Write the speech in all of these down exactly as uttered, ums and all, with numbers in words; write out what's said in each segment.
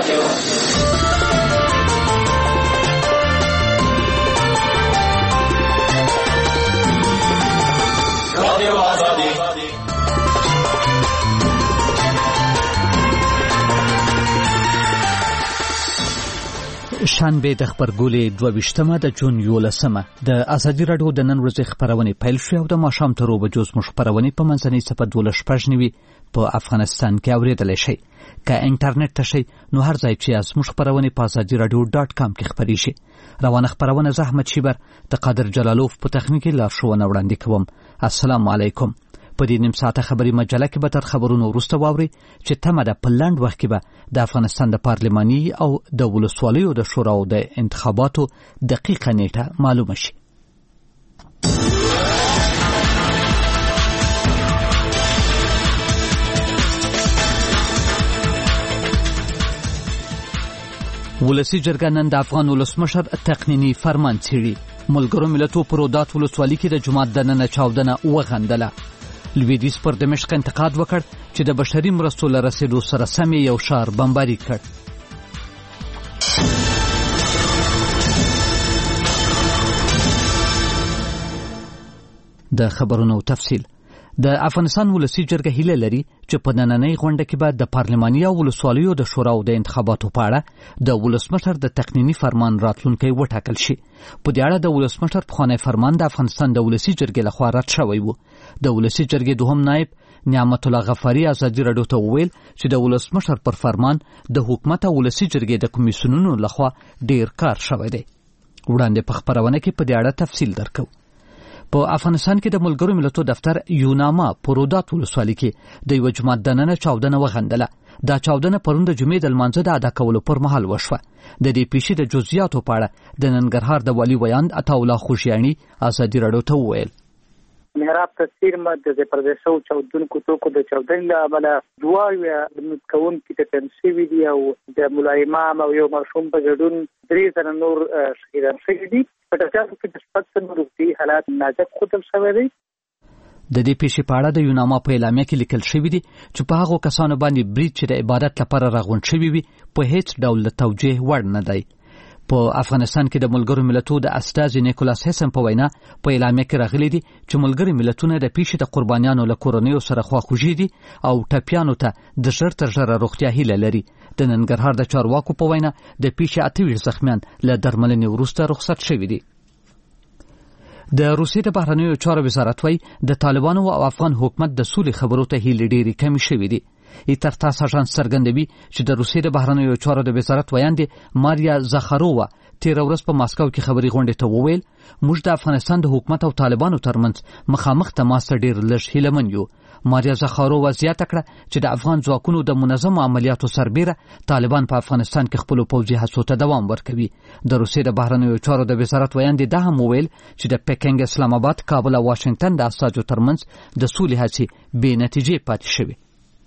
شنبه د خبرګولې دوه ویشتمه د جون یولسمه د ازادي راډیو د نن ورځې خبرونه پیل شوې او د ماښام تر اوبه جوز مو خبرونه په منځنۍ صفحه دولس شپږ نوي په افغانستان کې اورېدلی شئ. که انټرنیټ ته شئ نو هر ځای چې یاست موږ خبرونه په ازادي راډیو ډاټ کام کې خپریږي. روانه خبرونه زه احمد شیبر د قادر جلالوف په تخنیکي لارښوونه وړاندې کوم. السلام علیکم. په دې نیم ساعته خبري مجله کې به تر خبرونو وروسته واورئ چې تمه ده په لنډ وخت کې به د افغانستان د پارلماني او د ولسوالیو د شوراو د انتخاباتو دقیقه نیټه معلومه شي. ولسی جرګه نن د افغان ولسمشر تقنینی فرمان څیړي. ملګرو ملتونو په رودات ولسوالۍ کې د جماعت دننه چاودنه وغندله. لویدیځ پر دمشق انتقاد وکړ چې د بشري مرستو له رسېدو سره سم یو ښار بمباري کړ. د خبرونو تفصیل. د افغانستان ولسی جرګه هیله لري چې په نننۍ غونډه کې به د پارلماني او ولسوالیو د شوراو د انتخاباتو په اړه د ولسمشر د تقنینی فرمان راتلونکی وټاکل شي. په دې اړه د ولسمشر پخوانی فرمان د افغانستان د ولسی جرګې لخوا رد شوی و. د ولسی جرګې دوهم نائب نعمت الله غفاری ازادي راډیو ته وویل چې د ولسمشر پر فرمان د حکومت او ولسی جرګې د کمیسیونونو لخوا ډیر کار شوی دی. وړاندې په خبرونه کې په دې اړه تفصیل درکو. په افغانستان کې د ملګرو ملتونو دفتر یوناما په رودات ولسوالۍ کې د یو جماعت دننه چاودنه وغندله. دا چاودنه پرون د جمعې د لمانځه د ادا کولو پر مهال وشوه. د دې پیښې د جزئیاتو په اړه د ننګرهار د والي ویاند عطاالله خوشیانی ازادي راډیو ته وویل. محراب تصویر مد د پردیسو چاودونکو توکو د چاودنې له امله دوه یې کوونکي ته تنسیوي دي او د مولا امام او یو ماشوم په ګډون درې تنه نور شهیدان شوي دي. په ټاکنو کې د شپږ تنو روغتیایي حالات ناجوړ ښودل شوی دی. د دې پیښې په اړه د یوناما په اعلامیه کې لیکل شوي دي چې په هغو کسانو باندې برید چې د عبادت لپاره راغونډ شوي وي په هیڅ ډول د توجیه وړ نه دی. په افغانستان کې د ملګرو ملتونو د استازي نیکولاس هیسن په وینا په اعلامیه کې راغلي دي چې ملګرو ملتونه د پیښې د قربانیانو له کورنیو سره خواخوږي دي او ټپیانو ته د ژر تر ژره روغتیا هیله لري. د ننګرهار د چارواکو په وینا د پیښې اته ویشت زخمیان له درملنې وروسته رخصت شوي دي. د روسیې د بهرنیو چارو وزارت وايي د طالبانو او افغان حکومت د سولې خبرو ته هیلې ډېرې کمې شوې دي. ایترتاس اژانس څرګندوي چې د روسیې د بهرنیو چارو د وزارت ویاندې ماریا زاخارووا تیر ورځ په ماسکو کې خبري غونډې ته وویل موږ د افغانستان د حکومت او طالبانو ترمنځ مخامخ تماس ته ډېر لږ هیلهمن یو. ماریا زاخارووا زیاته کړه چې د افغان ځواکونو د منظم عملیاتو سربیره طالبان په افغانستان کې خپل پوځي هڅو ته دوام ورکوي. د روسیې د بهرنیو چارو د وزارت ویاندې دا هم وویل چې د پکینګ، اسلام آباد، کابل او واشنگټن د اساسو ترمنځ د سولې هڅې بې نتیجې پاتې شوې.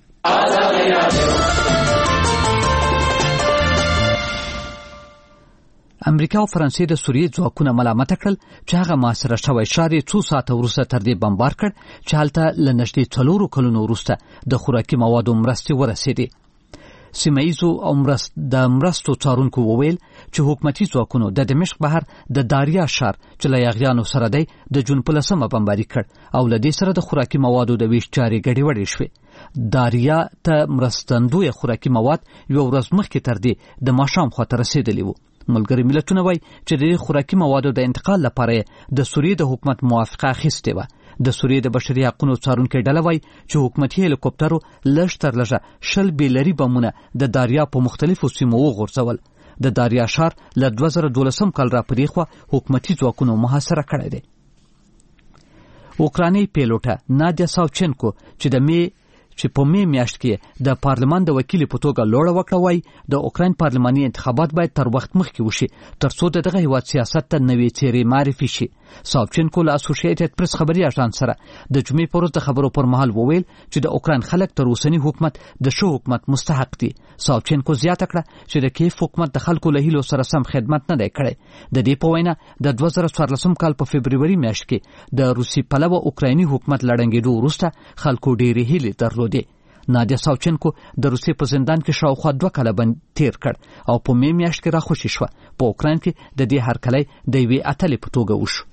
امریکا او فرانسې د سوریې ځواکونه ملامت کړل چې هغه محاصره شوی ښار یې څو ساعته وروسته تر دې بمبار کړ چې هلته له نږدې څلورو کلونو وروسته د خوراکي موادو مرستې ورسېدې. سیمه‌ییزو او مرست د مرستو څارونکو وویل چې حکومتي ځواکونو د دمشق بهر د داریا ښار چې له یاغیانو سره دی د جون په لسمه بمباري کړ او له دې سره د خوراکي موادو د ویش چارې ګډوډې شوې. داریا ته مرستندوی خوراکي مواد یو ورځ مخکې تر دې د ماښام خواته رسېدلي وو. ملګري ملتونه وایي چې د خوراکي موادو د انتقال لپاره د سوریې د حکومت موافقه اخیستې وه. د سوریې د بشري حقوقو څارونکي ډله وایي چې حکومتي هلیکوپټرو لږ تر لږه شل بیلري بمونه د داریا په مختلفو سیمو وغورځول. د داریا ښار له دوه زره دولسم کال راپدې خوا حکومتي ځواکونو محاصره کړی دی. اوکراني پیلوټه نادیا ساوچنکو چې د می چې په می میاشت کې د پارلمان د وکیل په توګه لوړه وکړه وای د اوکراین پارلماني انتخابات باید تر وخت مخکې وشي ترڅو دغه هیواد سیاست ته نوې څیرې معرفي شي. ساوچنکو له اسوسییټډ پریس خبري اژانس سره د جمعې په ورځ د خبرو پر مهال وویل چې د اوکراین خلک تر اوسنی حکومت د شو حکومت مستحق دي. ساوچنکو زیاته کړه چې د کیف حکومت د خلکو له هیلو سره سم خدمت نه دی کړی. د دې په وینا د دوه زره څوارلسم کال په فبروري میاشت کې د روسي پلوه اوکرایني حکومت لړنګېدو وروسته خلکو ډېرې هیلې درلودې. نادیا ساوچنکو د روسیې په زندان کې شاوخوا دوه کاله بند تیر کړ او په مې میاشت کې راخوشي شوه. په اوکراین کې د دې هرکلی د یوې اتلې په توګه وشو.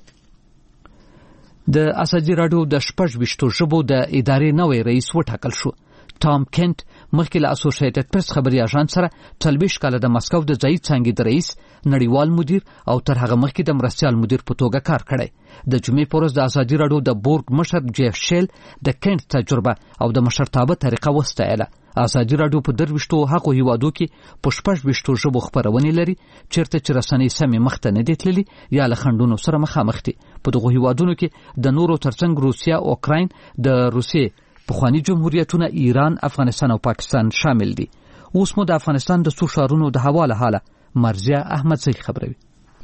د ازادي راډیو د شپږ ویشتو ژبو د ادارې نوی رئیس وټاکل شو. ټام کینټ مخکې له اسوسییټډ پریس خبري اژانس سره څلوېښت کاله د مسکو د ځایي څانګې د رئیس، نړیوال مدیر او تر هغه مخکې د مرستیال مدیر په توګه کار کړی. د جمعې په ورځ د ازادي راډیو د بورډ مشر جیف شیل د کینټ تجربه او د مشرتابه طریقه وستایله. ازادي راډیو په درويشتو هغو هیوادو کې په شپږ ویشتو ژبو خبرونه لري چیرته چې رسنۍ سمې مخته نه دي تللي یا له خنډونو سره مخامخ دي. په دغو هیوادونو کې د نورو ترڅنګ روسیا، اوکراین، د روسیې پخوانی جمهوریتونه ایران، افغانستان او پاکستان شامل دي. اوس مو د افغانستان د څو ښارونو د هوا له حاله مرزیه احمدزی خبروي.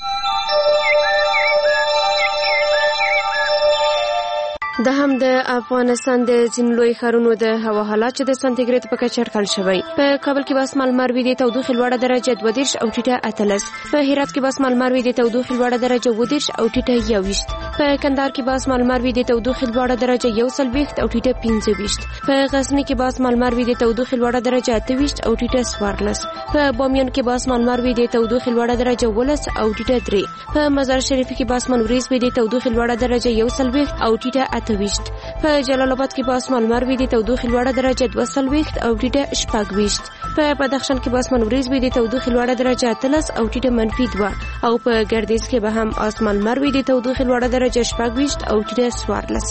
د هم د افغانستان د ځینو لوی ښارونو د هوا حالات چې د سانتیګریډ په کچه اټکل شوی. په کابل کې به اسمان لمر وي، د تودوخې لوړه درجه دوه دېرش او ټیټه اتلس. په هرات کې به اسمان لمر وي، د تودوخې لوړه درجه اووه دېرش او ټیټه یوویشت. په کندهار کې به اسمان لمر وي، د تودوخې لوړه درجه یو څلوېښت او ټیټه پنځه ویشت. په غزني کې به اسمان لمر وي، د تودوخې لوړه درجه اته ویشت او ټیټه څوارلس. په بامیان کې به اسمان لمر وي، د تودوخې لوړه درجه اوولس او ټیټه درې. په مزار شریف کې به اسمان وریځ وي، د تودوخې لوړه درجه یو څلوېښت او ټیټه اته ویشت. په جلال آباد کې به اسمان لمر وي، د تودوخې لوړه درجه دوه څلوېښت او ټیټه شپږ ویشت. په بدخشان کې به اسمان وریځ وي، د تودوخې لوړه درجه اتلس او ټیټه منفي دوه. او په ګردیز کې به هم اسمان لمر وي، د تودوخې لوړه درجه شپږ ویشت او ټیټه څوارلس.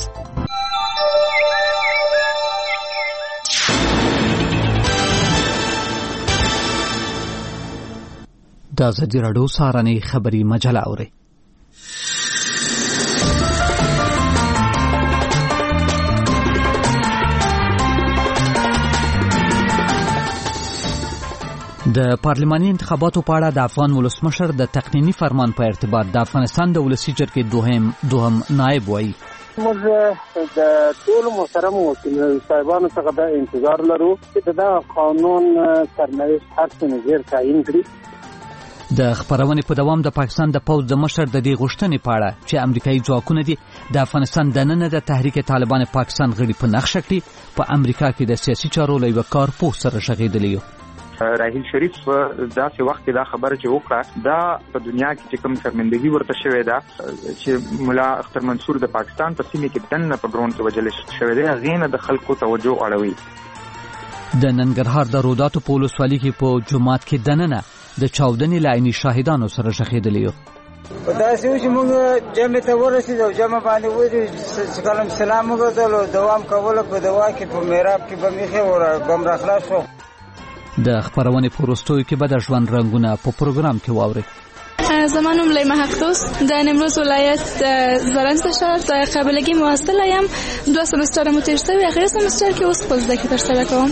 د ازادي راډیو سهارنۍ خبري مجله اورئ. د پارلماني انتخاباتو په اړه د افغان ولسمشر د تقنینی فرمان په ارتباط د افغانستان د ولسی جرګې دوهم دوهم نائب وایي موږ د ټول محترم وکیل صاحبانو څخه د انتظار لرو چې دا قانون سرنوشت هر څه نظر تعیین کړي. د خبرونې په دوام د پاکستان د پوځ د مشر د دې غوښتنې په اړه چې امریکایي ځواکونه دي د افغانستان دننه د تحریک طالبان پاکستان غړي په نقشه کړي په امریکا کې د سیاسي چارو له یو کارپوه سره شغېدلی یو. راهیل شریف داسې وخت کې دا خبره چې وکړه دا په دنیا کې چې کوم شرمندګي ورته شوې ده چې مولا اختر منصور د پاکستان په سیمه کې دنه په ګراوند کې وجل شوې ده غینه د خلکو توجه اړوي. د ننګرهار د روداتو په ولسوالۍ کې په جمعات کې دننه د چاودنې لایني شاهدانو سره شخېدلی یو. په داسې چې موږ جمع ته ورسېدو او جمع باندې ودرېدو چې کله سلام وګرځولو دوام کوله په دوا کې په میراب کې به مې ښه بم راخلاص شو. د خبرونې په وروستیو کې به د ژوند رنګونه په پروګرام کې واورئ. زما نوم لیما حقدوس د نیمروز ولایت زرنج شهر د قابلګي محصله یم. دوه سمستر مو تیر شوی، اخر سمستر کې اوس خپل زده کړې ترسره کوم.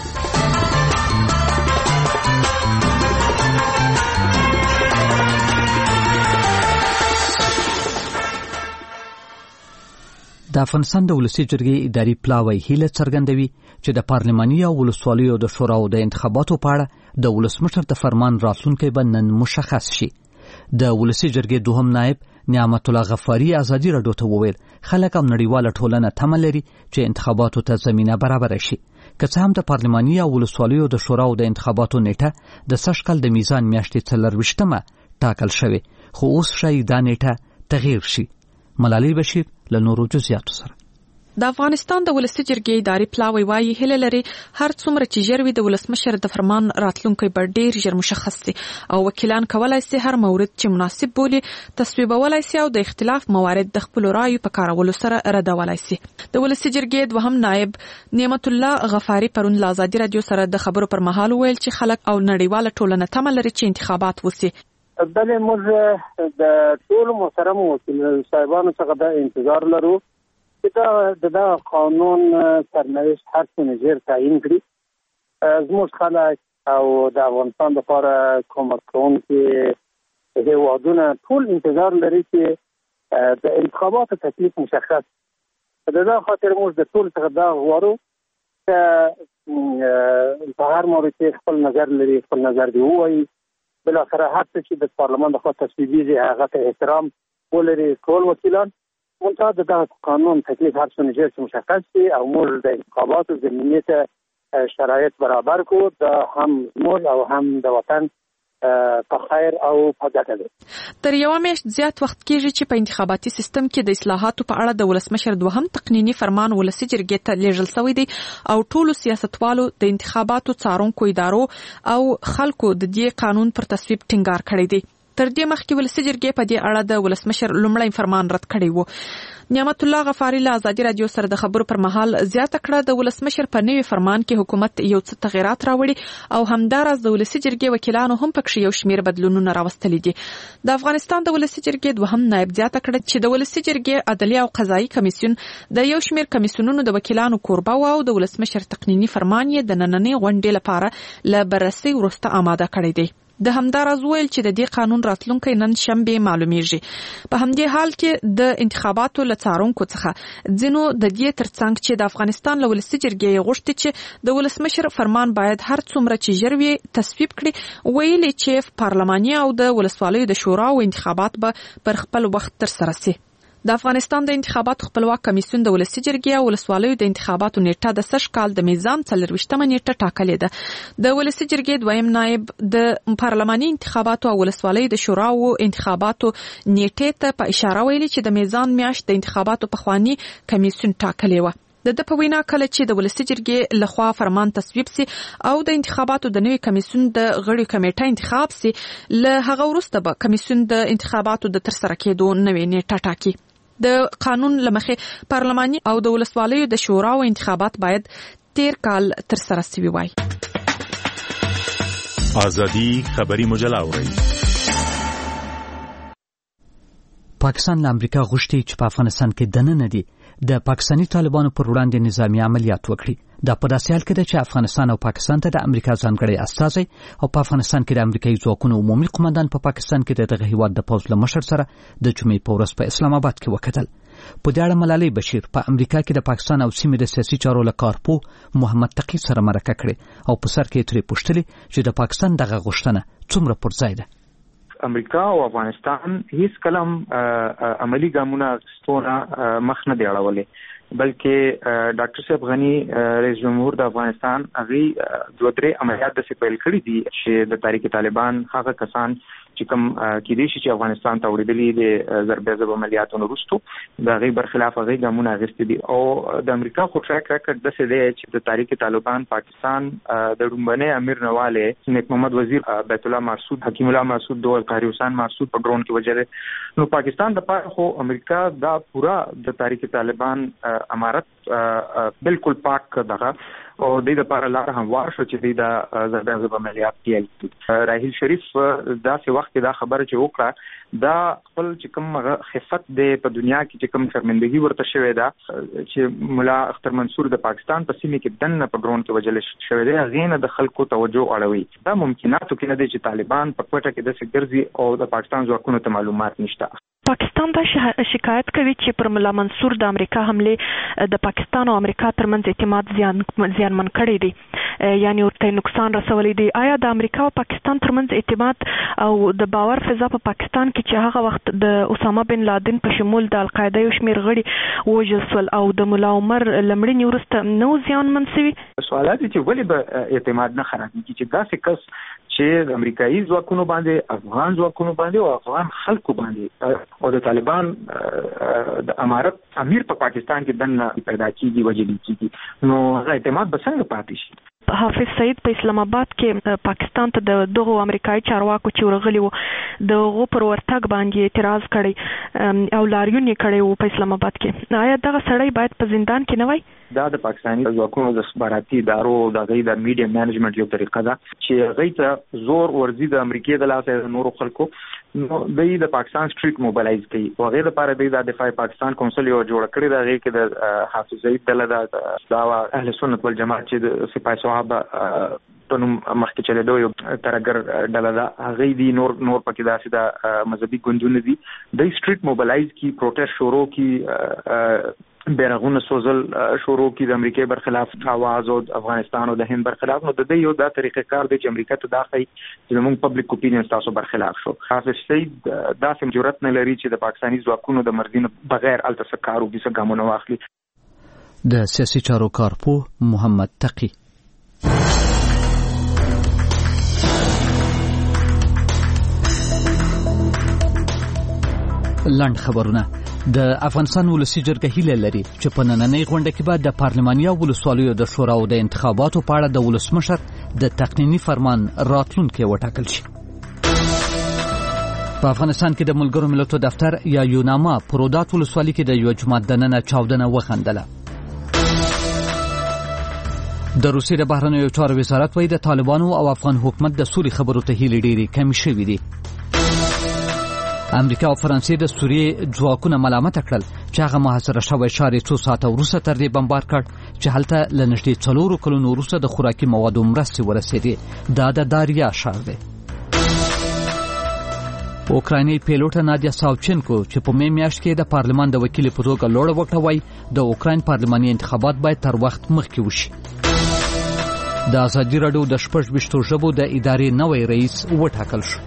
د افغانستان د ولسی جرګې اداري پلاوی هیله څرګندوي چې د پارلماني او ولسوالیو د شوراو د انتخاباتو په اړه د ولسمشر د فرمان راتلونکی به نن مشخص شي. د ولسی جرګې دوهم نائب نعمت الله غفاری ازادي راډیو ته وویل خلک او نړیواله ټولنه تمه لري چې انتخاباتو ته زمینه برابر شي. که څه هم د پارلماني او ولسوالیو د شوراو د انتخاباتو نیټه د سږ کال د میزان میاشتې څلرویشتمه ټاکل شوې، خو اوس ښایي دا نیټه تغییر شي. ملالۍ بشیر له نورو جزئیاتو سره. د افغانستان د ولسی جرګې اداري پلاوی وايي هله لري هر څومره چې ژر وي د ولسمشر د فرمان راتلونکی به ډیر ژر مشخص شي او وکیلان کولای شي هر مورد چې مناسب بولي تصویبولای شي او د اختلاف موارد د خپل رایو په کارولو سره ردولای شي. د ولسی جرګې دوهم نائب نعمت الله غفاری پرون له ازادي رادیو سره د خبرو پر مهال ویل چې خلک او نړیواله ټولنه تمه لري چې انتخابات وشي. بلې موږ د ټول محترم وکیل صاحبانو څخه د انتظار لرو چې دا قانون سرنوشت هر څه نظر تعیین کړي. زموږ خلک او د افغانستان لپاره کومک کوونکي هیوادونه ټول انتظار لري چې د انتخاباتو تکلیف مشخص. د دا خاطر موږ د ټول څخه دا غواړو چې په هر مورد کې خپل نظر لري، خپل نظر دی ووایي. بالاخره هر څه چې د پارلمان لخوا تصویبیږي هغه ته احترام ولري ټول وکیلان. منتها د دغه قانون تکلیف هر څه نظر مشخص شي او موږ د انتخاباتو زمینې ته شرایط برابر کو د هم موږ او هم د وطن په خیر او په ګټه ده. تر یو میاشت زیات وخت کېږي چې په انتخاباتي سیستم کې د اصلاحاتو په اړه د ولسمشر دوهم تقنینی فرمان ولسي جرګې ته لیږل شوی دی او ټولو سیاستوالو د انتخاباتو څارونکو ادارو او خلکو د دې قانون پر تصویب ټینګار کړی دی. تر دې مخکې ولسي جرګې په دې اړه د ولسمشر لومړی فرمان رد کړی و. نعمت الله غفاری له ازادي رادیو سره د خبرو پر مهال زیاته کړه د ولسمشر په نوي فرمان کې حکومت یو څه تغیرات راوړي او همدارس د ولسي جرګې وکیلانو هم پکې یو شمېر بدلونونه راوستلي دي. د افغانستان د ولسي جرګې دوهم نائب زیاته کړه چې د ولسي جرګې عدلي او قضایي کمیسیون د یو شمېر کمیسیونونو د وکیلانو کوربه او د ولسمشر تقنینی فرمان یې د نننۍ غونډې لپاره له بررسي وروسته آماده کړی دی. د همدارز ویل چې د دې قانون راتلونکي نن شنبه معلومیږي. په همدې حال کې د انتخاباتو لڅارونکو څخه ځینو د دې ترڅنګ چې د افغانستان له ولسي جرګې غوښتي چې د ولسمشر فرمان باید هر څومره چې ژر وي تصویب کړي، ویلي چې پارلماني او د ولسوالیو د شورا او انتخابات به پر خپل وخت تر سره شي. د افغانستان د انتخاباتو خپلواک کمیسیون د ولسي جرګې او ولسوالیو د انتخاباتو نیټه د سږ کال د میزان څلرویشتمه نیټه ټاکلې ده. د ولسي جرګې دویم نائب د پارلماني انتخاباتو او ولسوالیو د شورا او انتخاباتو نیټې ته په اشاره ویلي چې د میزان میاشت د انتخاباتو پخوانی کمیسیون ټاکلې و. د د په وینا کله چې د ولسي جرګې لخوا فرمان تصویب سي او د انتخاباتو د نوي کمیسیون د غړي کمیټه انتخاب سي، له هغه وروسته به کمیسیون د انتخاباتو د ترسره کېدو نوې نیټه ټاکي. د قانون لمخې پارلماني او د ولسوالیو د شورا او انتخابات باید تیر کال تر سره شوي وای. ازادي خبري مجله اوري. پاکستان له امریکا غوښتي چې په افغانستان کې دننه دي د پاکستاني طالبانو پر وړاندې نظامی عملیات وکړي. دا په داسې حال کې ده چې افغانستان او پاکستان ته د امریکا ځانګړی استازی او په افغانستان کې د امریکایي ځواکونو عمومي قومندان په پاکستان کې د دغه هیواد د پوځ له مشر سره د جمعې په ورځ په اسلام آباد کې وکتل. په دې اړه ملالۍ بشیر په امریکا کې د پاکستان او سیمې د سیاسي چارو له کارپوه محمد تقي سره مرکه کړې او په سر کې ترې پوښتلې چې د پاکستان دغه غوښتنه څومره پر ځای ده. امریکا او افغانستان هیڅ کلم عملی ګامونه ستونه مخ نه دی اړولې، بلکې ډاکټر صاحب غنی رئیس جمهور د افغانستان هغه دوه درې عملیات د سپیل کړي دي چې د تحریک طالبان هغه کسان چې کوم کې دي چې افغانستان ته وړاندې دي ضربې ضرب عملیاتونو وروسته د غي برخلاف هغه ګامونه اخیستي دي او د امریکا خو ټریک ریکارډ د څه دی چې د تحریک طالبان پاکستان د رومبنه امیر نواله نیک محمد وزیر بیت الله مسعود حکیم الله مسعود دوه قاری حسین مسعود په ډرون کې وجره نو پاکستان د پاره خو امریکا دا پورا د تحریک طالبان امارت بالکل پاک دغه او د دې لپاره لار هموار شو چې د ضربې ضرب عملیات پیل کړي. راهیل شریف داسې وخت کې دا خبره چې وکړه دا خپل چې کوم خفت دی په دنیا کې چې کوم شرمندګي ورته شوې ده چې مولا اختر منصور د پاکستان په سیمه کې دنه په ډرون کې وجل شوې ده، غینه د خلکو توجه اړوي. دا ممکناتو کې نه دي چې طالبان په کوټه کې د سګرزي او د پاکستان ځواکونو ته معلومات نشته. پاکستان دا شکایت کوي چې پر مولا منصور د امریکا حمله د پاکستان او امریکا ترمنځ اعتماد زیان زیانمن کړی دی، یعنی ورته نقصان رسولی دی. آیا د امریکا او پاکستان ترمنځ اعتماد او د باور فضا په پاکستان کې چې هغه وخت د اسامه بن لادن په شمول د القاعده یو شمېر غړي وژل شول او د مولا عمر لمړني وروسته نو زیانمن شوي؟ سوالات چې ولې به اعتماد نه خرابېږي چې داسې کس چې د امریکایي ځواکونو باندې افغان ځواکونو باندې او افغان خلکو باندې او د طالبان د امارت امیر په پاکستان کې دنه پیدا کیږي وجلی کیږي نو هغه اعتماد به څنګه پاتې شي؟ حافظ سعید په اسلام آباد کې پاکستان ته د دغو امریکایي چارواکو چې ورغلي وو دغه پر ورتګ باندې اعتراض کړی او لاریون یې کړی وو په اسلام آباد کې. آیا دغه سړی باید په زندان کې نه وای؟ دا د پاکستاني ځواکونو د استخباراتي ادارو د غي د میډیا مینجمنت یو طریقه ده چې غي ته زور ورزي د امریکای د لاسه نورو خلکو نو د پاکستان سټریټ موبلایز کوي او غیر لپاره د دفاع پاکستان کونسل یو جوړ کړی دا غي کې د حافظ سعید دله د اهل سنت والجماعت چې د سپاه صحابه په نوم مخکې چلیدو یو ترګر ډله ده هغه دی نور نور پکې داسې د مذهبي ګوندونه دي د سټریټ موبلایز کی پروټیسټ شروع کی بیرغونه سوزل شروع کی د امریکای برخلاف आवाज او افغانستان او د هند برخلاف نو د دې یو دا طریقې کار دی چې امریکا ته داخلي چې موږ پبلک اپینین تاسو برخلاف شو. حافظ سعید داسې جرأت نه لري چې د پاکستاني ځواکونو د مرزین بغیر الته کارو بيسه ګامونه واخلي. د سیاسي چارو کارپوه محمد تقي لاند خبرونه د افغانستان ولسی جرګه هیله لري چې په نننۍ غونډه کې به د پارلماني او ولسوالیو د شورا او د انتخاباتو په اړه د ولسمشر د تقنینی فرمان راتلونکي وټاکل شي. په افغانستان کې د ملګرو ملتونو دفتر یا یوناما پرودات ولسوالۍ کې د یو جماعت دننه چاودنه وخندله. د روسیې د بهرنیو چارو وزارت وايي د طالبانو او افغان حکومت د سولې خبرو ته هیلې ډېرې کمې شوې دي. امریکا او فرانسې د سوریې ځواکونه ملامت کړل چې هغه محاصره شوی ښار څو ساعته وروسته تر دې بمبار کړ چې هلته له نږدې څلورو کلونو وروسته د خوراکي موادو مرستې ورسېدې. دا د داریا ښار دی. اوکرایني پیلوټه نادیا ساوچنکو چې په مې میاشت کې د پارلمان د وکیل په توګه لوړه وکړه وای د اوکراین پارلماني انتخابات باید تر وخت مخکې وشي. د ازادي راډیو د شپږ ویشتو ژبو د ادارې نوی رئیس وټاکل شو.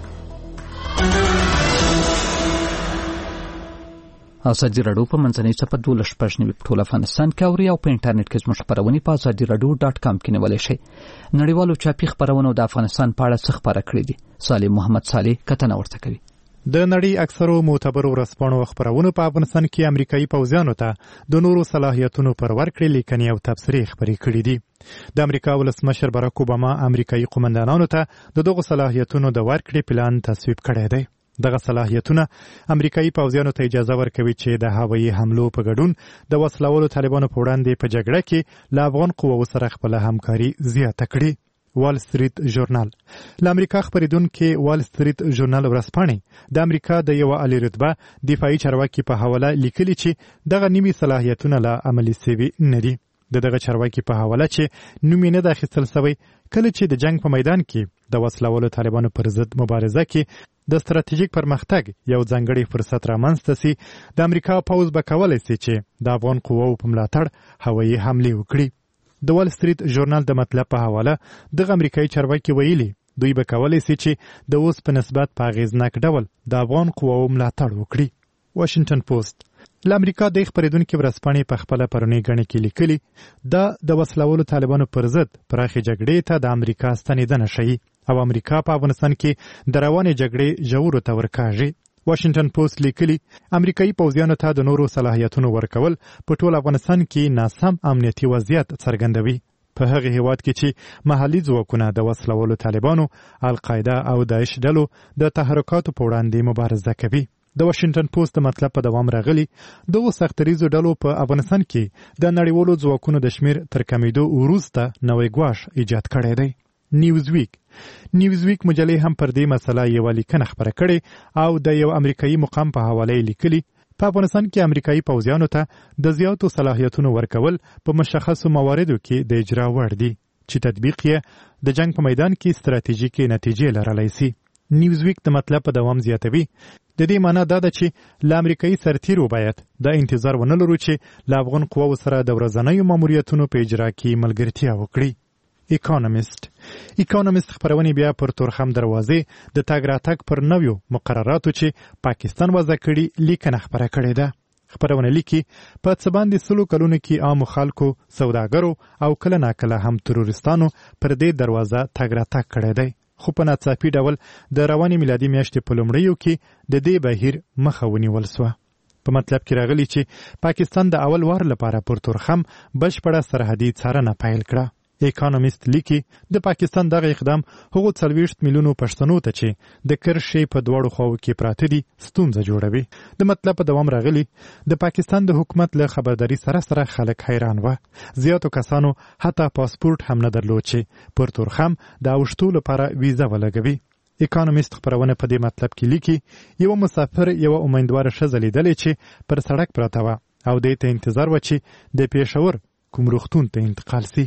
ازادي راډیو په منځنۍ صفحه دولس شپږ نوي په ټول افغانستان کې اوري او په انټرنیټ کې زموږ خبرونه په ازادي راډیو ډاټ کام کې نیولای شئ. نړیوالو چاپی خبرونه د افغانستان په اړه څه خبره کړې دي؟ سالم محمد صالح کتنه ورته کوي. د نړۍ اکثرو معتبرو ورځپاڼو خبرونه په افغانستان کې امریکایي پوځیانو ته د نورو صلاحیتونو پر ورکړې لیکنې او تبصرې خبرې کړې دي. د امریکا ولسمشر باراک اوباما امریکایي قومندانانو ته د دغو صلاحیتونو د ورکړې پلان تصویب کړی دی. دغه صلاحیتونه امریکایي پوځیانو ته اجازه ورکوي چې د هوایي حملو په ګډون د وسلوالو طالبانو په وړاندې په جګړه کې له افغان قواو سره خپل همکاري زیاته کړي. وال سټریټ ژورنال له امریکا خبرېدونکي وال سټریټ ژورنال ورځپاڼې د امریکا د یو عالی رتبه دفاعي چارواکي په حواله لیکلي چې دغه نیمه صلاحیتونه لا عملي سوي نه دي. د دغه چارواکي په حواله چې نوم یې نه د اخیستل سوی کله چې د جنگ په میدان کې د وسلوالو طالبانو پر ضد مبارزه کې د ستراتیژیک پرمختګ یو ځانګړی فرصت رامنځته سي د امریکا پوځ به کولای شي چې د افغان قواو په ملاتړ هوایي حمله وکړي. د وال سټریټ ژورنال د مطلب په حواله دغه امریکایي چارواکي ویلي دوی به کولای شي چې د اوس په نسبت په اغیزناک ډول د افغان قواو ملاتړ وکړي. واشنگټن پوسټ له امریکا د خبرېدونکو ورځپاڼې په خپل پرونی غڼې کې لیکلي دا د وسلوالو طالبانو پر ضد پراخي جګړې ته د امریکا ستنېدنه شي او امریکا په افغانستان کې د روانې جګړې ژورو ته ورکاږي. واشنگټن پوسټ لیکلي امریکایي پوځیانو ته د نورو صلاحیتونو ورکول په ټول افغانستان کې ناسم امنیتي وضعیت څرګندوي. په هغه هیواد کې چې محلي ځواکونه د وسلوالو طالبانو، القاعده او داعش ډلو د تحرکاتو په وړاندې مبارزه کوي. د واشنگټن پوسټ مطلب په دوام راغلی دغه سختریزو ډلو په افغانستان کې د نړیوالو ځواکونو د شمیر تر کمیدو وروسته نوې ګواښ ایجاد کړی دی. نیوزویک نیوزویک مجلې هم پر دې مسله یو لیکنه خبره کړې او د یو امریکایي مقام په حواله لیکلي په افغانستان کې امریکایي پوځیانو ته د زیاتو صلاحیتونو ورکول په مشخصو مواردو کې د اجرا وړ دي چې تطبیق یې د جنگ په میدان کې ستراتیژیکي نتیجې لرلی سي. نیوزویک د مطلب په دوام زیاتوي د دې معنی دا ده چې له امریکایي سرتیرو باید د انتظار ونه لرو چې له افغان قواو سره د ورځنیو ماموریتونو په اجرا کې ملګرتیا وکړي. اکانومیست اکانومیست خبرونه بیا پر تورخم دروازې د تاګ راتګ پر نویو مقرراتو چې پاکستان وضع کړي لیکنه خبره کړې ده. خبرونه لیکي په څه باندې سلو کلونو کې عام خلکو، سوداګرو او کله ناکله هم تروریستانو پر دې دروازه تاګ راتګ کړی دی. خو په ناڅاپي ډول د روانې میلادي میاشتې په لومړیو کې د دې بهیر مخه ونیول سوه. په مطلب کې راغلی چې پاکستان د اول وار لپاره پر تورخم بشپړه سرحدي څارنه پیل کړه. اکانومیست لیکي د پاکستان دغه اقدام هغو څلوېښت میلیونو پښتنو ته چې د کرښې په دواړو خواو کې پراته دي ستونزه جوړوي. د مطلب په دوام راغلی د پاکستان د حکومت له خبرداري سره سره خلک حیران و. زیاتو کسانو حتی پاسپورت هم نه درلود چې پر تورخم د اوښتو لپاره ویزه ولګوي. اکانومیست خبرونه په دې مطلب کې لیکي یو مسافر یو امیدوار ښځه لیدلې چې پر سړک پراته و او دې ته انتظار و چې د پېښور کوم روغتون ته انتقال سي.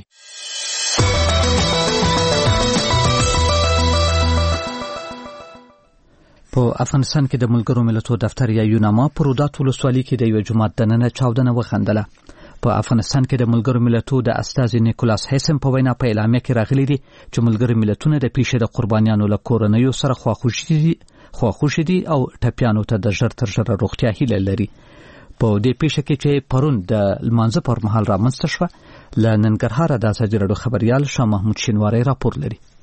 په افغانستان کې د ملګرو ملتونو دفتر یا یوناما پرودات ولسوالۍ کې د یو جماعت دننه چاودنه وخندله. په افغانستان کې د ملګرو ملتونو د استازي نیکولاس هیسم په وینا په اعلامیه کې راغلي دي چې ملګرو ملتونه د پیښې د قربانیانو له کورنیو سره خواخوشي دي او ټپیانو ته د ژر تر ژره روغتیا هیله لري. په دې پیښه کې چې پرون د لمانځه پر مهال رامنځته شوه له ننګرهاره د ازادي راډیو خبریال شاه محمود شینواری راپور لري.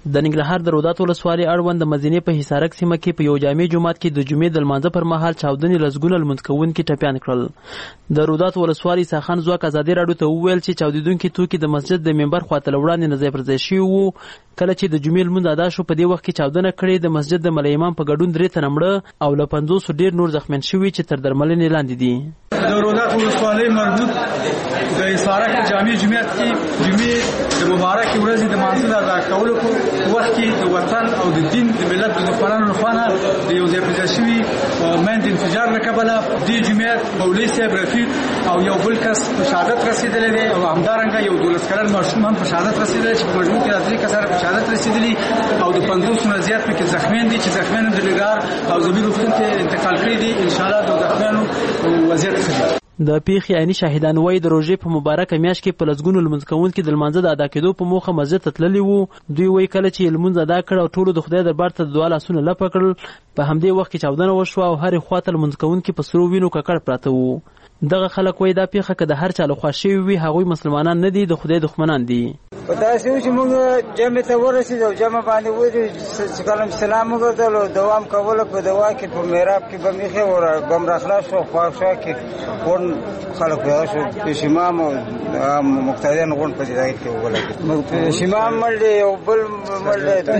د ننګرهار د رودات ولسوالۍ اړوند د مدینې په حصارک سیمه کې په یو جامع جومات کې د جمعې د لمانځه پر مهال چاودنې لسګونه لمونځ کوونکي ټپیان کړل. د رودات ولسوالۍ ساخن ځواک ازادي راډیو ته وویل چې چاودېدونکي توکي د مسجد د منبر خواته له وړاندې نه ځای پر ځای شوي وو. کله چې د جمعې لمونځ ادا شو په دې وخت کې چاودنه کړې. د مسجد د ملا امام په ګډون درې تنه مړه او له پنځوسو ډېر نور زخمیان شوي چې تر درملنې لاندې دي. د رودات ولسوالۍ مربوط د حصارک جامع جومات کې جمعې د مبارکې ورځې د لمانځه ادا کولو په وخت کې د وطن او د دین د ملت د دښمنانو لخوا د یو ځای پر ځای شوي میندې انفجار له کبله دې جومات مولوي صاحب رفیق او یو بل کس په شهادت رسېدلی دی او همدارنګه یو دولس کلن ماشوم هم په شهادت رسېدلی چې په مجموع کې درې کسان په شهادت رسېدلي او د پنځوسو نه زیات پکې زخمیان دي چې زخمیان د ننګرهار او زمین روغتون ته انتقال کړي دي. انشاءالله د زخمیانو وضعیت ښه دی. د پیښې عیني شاهدان وایي د روژې په مبارکه میاشت کې په لسګونو لمونځ کوونکي د لمانځه د ادا کېدو په موخه مسجد ته تللي وو. دوی وایي کله چې لمونځ ادا کړ او ټولو د خدای دربار ته د دعا لاسونه لپه کړل په همدې وخت کې چاودنه وشوه او هرې خواته لمونځ کوونکي په سرو وینو ککړ پراته وو. دغه خلک وایي دا پیښه که د هر چا لخوا شوې وي هغوی مسلمانان نه دي، د خدای دښمنان دي. په داسې و چې موږ جمع ته ورسېدو، جمع باندې ودرېدو، چې کله سلام وګرځولو دوام کوله په دوا کې په محراب کې به مې ایښې بم راخلاص شو. خواښا کې غونډ خلک پیدا شو، پیشیمام او مقتدیان غونډ په ځای کې وولګېد. پیشیمام مړ دی، یو بل مړ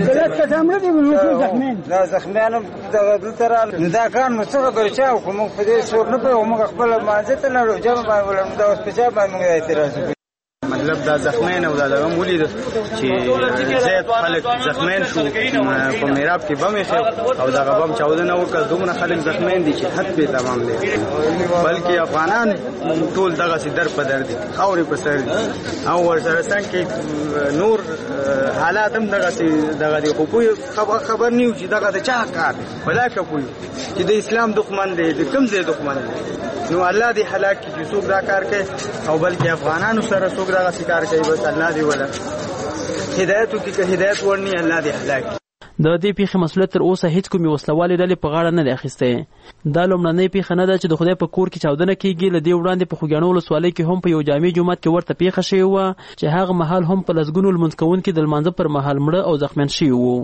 دی، دا زخمیان هم دلته راغلل. نو دا کار نو څه خبره چا وکړو؟ موږ په دې سور نه پوهېږو، موږ خپله لمانځه ته لاړو، جمع باندې ولاړو. دا اوس په چا باندې موږ اعتراض وکړو؟ مطلب دا زخمین او دا دغه ولید چې زیات خلک زخمین شو په میراب کې بم یې او دغه بم چاودنه وکړه. دومره خلک زخمین دي چې حد به تمام دي، بلکې افغانان ټول دغه سي در په در دي، خاورې په سر دي او ورسره څنګه نور حالات هم دغه سي دغه دی. خو خبر خبر نیو چې دغه د چا کار دی، ولا کوي چې د اسلام دښمن دی، د کوم ځای دښمن دی. نو الله دې هلاک کړي چې څوک دا کار کوي او بلکې افغانانو سره څوک دا کار کوي. بس الله دې ولا هدایت وکړي، که هدایت ورني الله دې هلاک کړي. د دې پیښې مسؤلیت تر اوسه هیڅ کومې وسلوالې ډلې په غاړه نه دی اخیستی. دا لومړنۍ پیښه نه ده چې د خدای په کور کې چاودنه کیږي. له دې وړاندې په خوږیاڼو ولسوالۍ کې هم په یو جامع جومات کې ورته پیښه شوې وه چې هغه مهال هم په لسګونو لمونځ کوونکي د لمانځه پر مهال مړه او زخمیان شوي وو.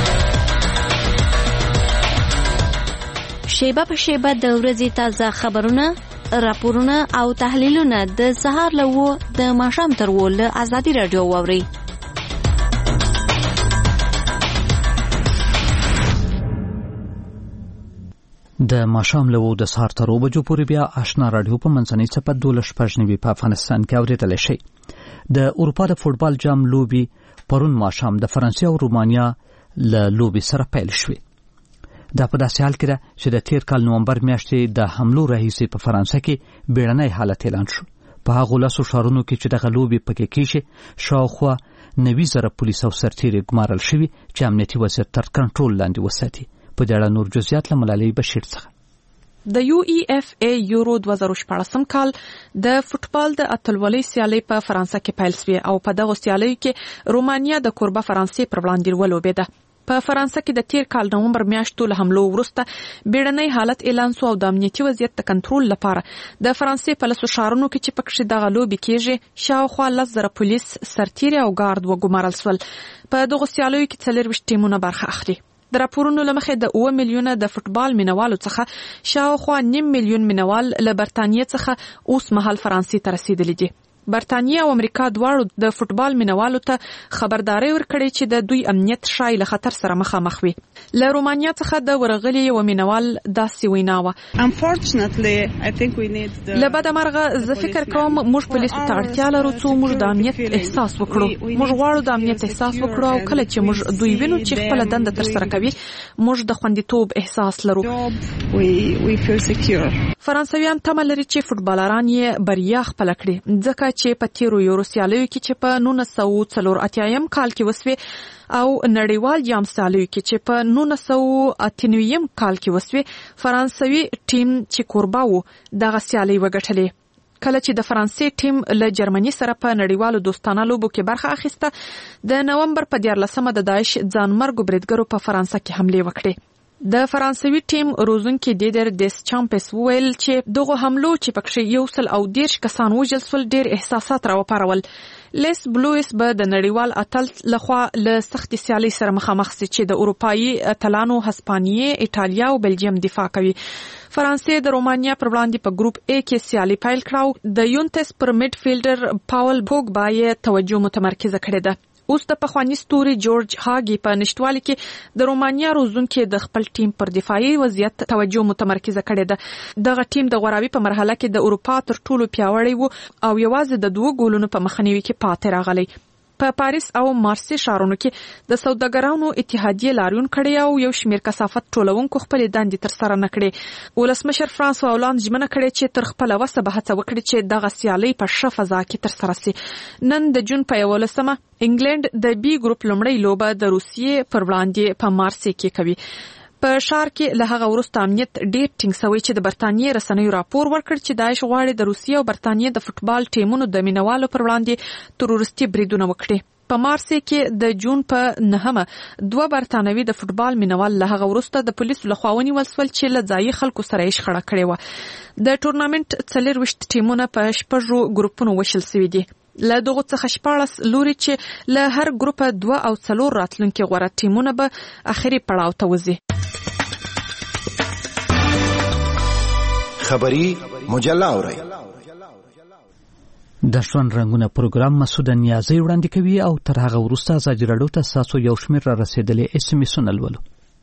شیبه په شیبه د ورځې تازه خبرونه، راپورونه او تحلیلونه د سهار له اوه د ماښام تر اوه له ازادي راډیو واورئ. د ماښام له اوه د سهار تر اوه بجو پورې بیا آشنا راډیو په منځنۍ څپه دولس شپږ نوي په افغانستان کې اورېدلی شئ. د اروپا د فوټبال جام لوبې پرون ماښام د فرانسې او رومانیا له لوبې سره پیل شوې. دا په داسې حال کې ده چې د تیر کال نومبر میاشتې د حملو راهیسې په فرانسه کې بیړنی حالت اعلان شو. په هغو لسو ښارونو کې چې دغه لوبې پکې کېږي شاوخوا نوي زره پولیس او سرتیري ګمارل شوي چې امنیتي وضعیت تر کنټرول لاندې وساتي. په دې اړه نور جزئیات له ملالۍ بشیر څخه. د یو ای اف ای یورو دوه زره شپاړسم کال د فوټبال د اتلولۍ سیالۍ په فرانسه کې پیل شوې او په دغه سیالۍ کې رومانیا د کوربه فرانسې پر وړاندې ولوبېده. په فرانسه کې د تیر کال نومبر میاشتو له حملو وروسته بیړنی حالت اعلان شو او د امنیتي وضعیت د کنټرول لپاره د فرانسې په لسو ښارونو کې چې پکې دغه لوبې کېږي شاوخوا لس زره پولیس، سرتیري او ګارد وګمارل شول. په دغو سیالیو کې څلرویشت ټیمونه برخه اخلي. د راپورونو له مخې د اوه میلیونه د فوټبال مینوالو څخه شاوخوا نیم میلیون مینوال له برتانیې څخه اوس مهال فرانسې ته رسیدلي دي. برتانیې او امریکا دواړو د فوټبال مینوالو ته خبرداري ورکړې چې د دوی امنیت شای له خطر سره مخامخ وي. له رومانیا څخه د ورغلي یو مینوال داسې وینا وه: له بده مرغه زه فکر کوم موږ پولیسو ته اړتیا لرو څو موږ د امنیت احساس وکړو. موږ غواړو د امنیت احساس وکړو او کله چې موږ دوی وینو چې خپله دنده ترسره کوي موږ د خوندیتوب احساس لرو. فرانسویان تمه لري چې فوټبالران یې بریا خپله کړي ځکه چې په تیرو یورو سیالیو کې چې په نولس سوه څلور اتیایم کال کې وسوې او نړیوال جام سیالیو کې چې په نولس سوه اته نویم کال کې وسوې فرانسوي ټیم چې کوربه و دغه سیالۍ وګټلې. کله چې د فرانسې ټیم له جرمني سره په نړیوالو دوستانه لوبو کې برخه اخیسته د نومبر په دیارلسمه د داعش ځانمرګو بریدګرو په فرانسه کې حملې وکړې. د فرانسوي ټیم روزونکي دیدر دیس چامپس ویل چې دغه حملو چې پکې یو سل او دیرش کسان وژل شول ډېر احساسات راوپارول. لیس بلویس به د نړیوال اتل لخوا له سختي سیالي سره مخامخ سي چې د اروپאי اتلانو هسپانیې، ایټالیا او بلجیم دفاع کوي. فرانسې د رومانیا پر وړاندې په ګروپ A کې سیالي پیل کړه. د یونتس پر میډ فیلډر پاول پوګبا یې توجه متمرکزه کړې ده. اوس د پخوانی ستوري جورج هاګي په نشټوالي کې د رومانیا روزونکو د خپل ټیم پر دفاعي وضعیت توجه متمرکزه کړې ده. دغه ټیم د غوراوي په مرحله کې د اروپا تر ټولو پیاوړی وو او یوازې د دوه ګولونو په مخنیوي کې پاتې راغلی. په پا پاریس او مارسی ښارونو کې د سوداګرانو اتحادیه لاریون کړی او یو شمیر کثافت ټولونکو خپل دندې تر سره نکړي. ولسمشر فرانسوا هولند ژمنه کړې چې تر خپل وسه به هڅه وکړي چې دغه سیالي په ښه فضا کې تر سره سي. نن د جون په یولسمه انګلند د بي ګروپ لومړی لوبه د روسیې پر وړاندې په مارسی کې کوي. په شهر کې له هغه وروسته امنیت ډېر ټینګ شوی چې د برتانیې رسنیو راپور ورکړ چې داعش غواړي د روسیې او برتانیې د فوتبال ټیمونو د مینوالو پر وړاندې تروریستي بریدونه وکړي. په مارسی کې د جون په نهمه دوه برتانوي د فوتبال مینوال له هغه وروسته د پولیسو لخوا ونیول شول چې له ځایي خلکو سره یې شخړه کړې وه. د ټورنامنت څلرویشت ټیمونه په شپږو ګروپونو ویشل شوي دي. له دغه څخه شپاړس لوري چې له هر ګروپ دوه او څلور راتلونکي غوره ټیمونه به اخري پړاو ته وځي. خبری مجله اورئ. د ژوند رنګونه پروګرام مسعود نیازی وړاندې کوي او تر هغه وروسته ازادي راډیو ته تاسو یو شمېر را رسېدلې اس ام اسونه لولو.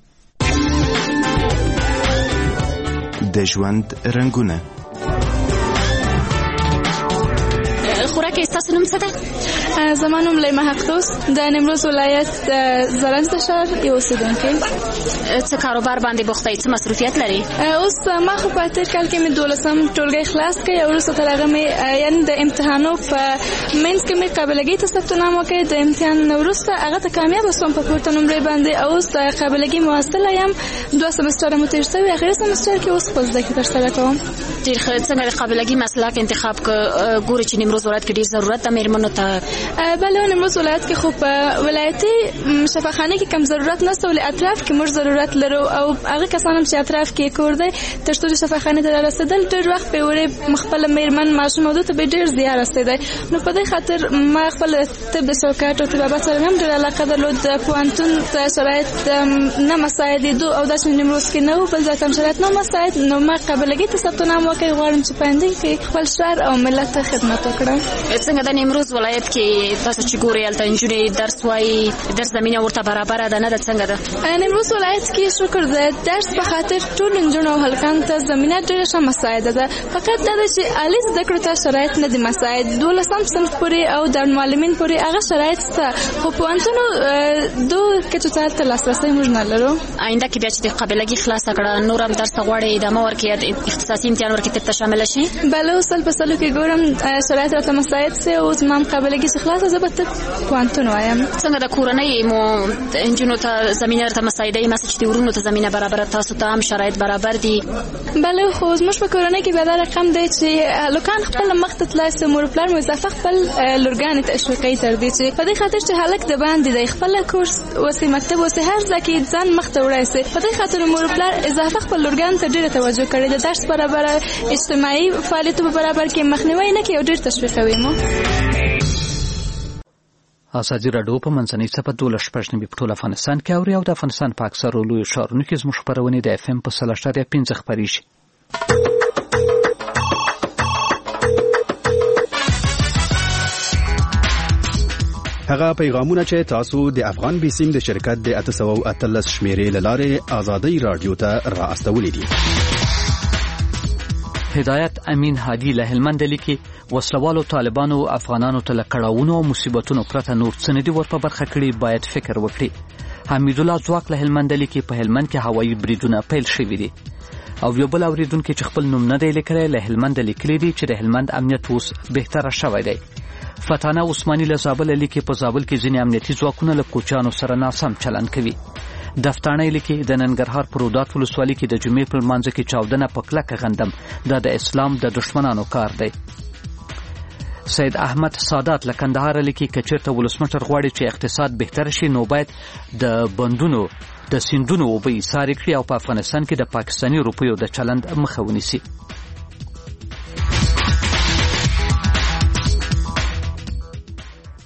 د ژوند رنګونه. خوراک ستاسو نوم څه ده؟ زما نوم لیما حقدوس، د نیمروز ولایت زرنج شهر یو اوسیدونکی. څه کاروبار باندې بوخته یې؟ څه مصروفیت لري؟ اوس ما خو په تېر کال کې مې دولسم ټولګی خلاص کړی او وروسته تر هغه مې یعنې د امتحانو په منځ کې مې قابلګۍ ته ثبت نام وکړی. د امتحان وروسته هغه ته کامیابه شوم په پورته نمرې باندې او اوس د قابلګۍ محصله یم. دوه سمستره مو تېر شوي، اخري سمستر کې اوس خپل زده کړې ترسره کوم. ډېر ښه. څنګه د قابلګۍ مسلک انتخاب کړه؟ ګورې چې نیمروز ولایت کې ډېر ضرورت د میرمنو ته. بله نیمروز ولایت کې خو په ولایتي شفاخانه کې کم ضرورت نشته، ولې اطراف کې موږ ضرورت لرو او هغه کسان هم چې اطراف کې کور دی تر څو د شفاخانې ته رسېدل ډېر وخت پې وړې خپله میرمن ماشوم او ته به ډېر زیار رسېدی. نو په دې خاطر ما خپل طب د چوکاټ او طبابت سره هم ډېره علاقه درلود. د پوهنتون ته شرایط نه مساعدېدو او داسې نیمروز کې نه و، بل ځای ته هم شرایط نه مساعد. نو ما قابلګۍ ته ثبت نام وکړی، غواړم چې په آینده کې خپل شهر او ملت ته خدمت وکړم. څنګه د نیمروز ولایت کې تاسو چې ګورئ هلته نجونې درس وایي، درس زمینه ورته برابره ده نه ده؟ څنګه ده نیمروز ولایت کې؟ شکر د درس په خاطر ټولو نجونو او هلکانو ته زمینه ډېره ښه مساعده ده. فقط دا ده چې عالي زده کړو ته شرایط نه دي مساعد. دولسم صنف پورې او دارالمعلمین پورې هغه شرایط شته، خو پوهنتونو دو کچو ته هلته لاسرسی موږ نه لرو. آینده کې بیا چې د قابلګي خلاصه کړه نور هم درس ته غواړې ادامه ورکړې، اختصاصي امتحان ورکړې، ترته شامله شي؟ بله، اوس سل په سلو کې ګورم شرایط راته مساعد سي او زما هم قابلګي چې خلاصه زه به طب پوهنتون وایم. څنګه د کورنۍ مو نجونو ته زمینه ورته مساعدوي؟ مثلا چې د ورونو ته زمینه برابره، تاسو ته هم شرایط برابر دي؟ بله، خو زموږ په کورنۍ کې بیا دا رقم دی چې هلکان خپله مخ ته تلای سي، مور پلار مو اضافه خپل لورګانې ته اشوقوي تر دې چې په دې خاطر چې هلک د باندې دی خپله کورس اوسې مکتب اوسې هر ځای کې ځان مخ ته وړی سي. په دې خاطر مور پلار اضافه خپل لورګانو ته ډېره توجه کړې ده. درس برابره، اجتماعي فعالیتو په برابر کې مخنیوی نه کوي او ډېر تشویقوي مو. ازادي راډیو په منځنۍ صفحه دولس شپږ نوي په ټول افغانستان کې اوري او د افغانستان په اکثرو لویو ښارونو کې زموږ خپرونې د اف ام په سل اشاریه پنځه خپرېږي. هغه پیغامونه چې تاسو د افغان بیسیم د شرکت د اته سوه او اتلس شمیرې له لارې ازادي راډیو ته را استولې دي. هدایت امین هادي له هلمند لیکي وسلوالو طالبانو افغانانو ته له کړاوونو او مصیبتونو پرته نور څه نه دي ور په برخه کړي، باید فکر وکړي. حمید الله ځواک له هلمند لیکي په هلمند کې هوایي بریدونه پیل شوي دي. او یو بل اوریدونکو چې خپل نوم نه دی لیکلی له هلمند لیکلی دی چې د هلمند امنیت اوس بهتره شوی دی. فتانه عثماني له زابل لیکي په زابل کې ځینې امنیتي ځواکونه له کوچیانو سره ناسم چلند کوي. دفتانه لیکي د ننګرهار په رودات ولسوالۍ کې د جمعې په لمانځه کې چاودنه په کلکه غندم، دا د اسلام د دشمنانو کار دی. سید احمد سادات له کندهار لیکي که چېرته ولسمشر غواړي چې اقتصاد بهتر شي نو باید د بندونو د سیندونو اوبه ایسارې کړي او په افغانستان کې د پاکستاني روپیو د چلند مخه ونیسي.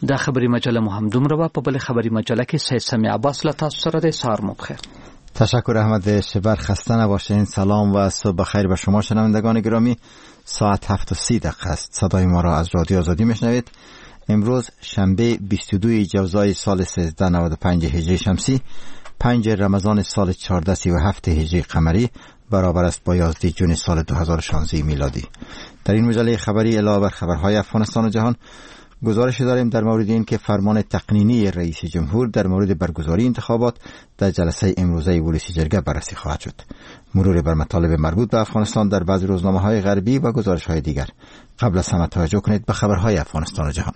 دا خبری مجله مو هم دومره په بل خبری مجله کې سید سمیع عباس له تاسو سره د سهار مو بخیر. تشکر احمد شبر، خسته نباشین. سلام و صبح بخیر به شما شنوندگان گرامی. ساعت هفت و سی دقیقه است. صدای ما را از رادیو آزادی میشنوید. امروز شنبه بیست و دو جوزای سال سیزده نود و پنج هجری شمسی، پنج رمضان سال چهارده سی و هفت هجری قمری، برابر است با یازده جون سال دو هزار و شانزده میلادی. در این مجله خبری علاوه بر خبرهای افغانستان و جهان، گزارش داریم در مورد این که فرمان تقنینی رئیس جمهور در مورد برگزاری انتخابات در جلسه امروزه ولسی جرگه بررسی خواهد شد. مرور بر مطالب مربوط به افغانستان در بعضی روزنامه‌های غربی و گزارش‌های دیگر. قبل از همه توجه کنید به خبرهای افغانستان و جهان.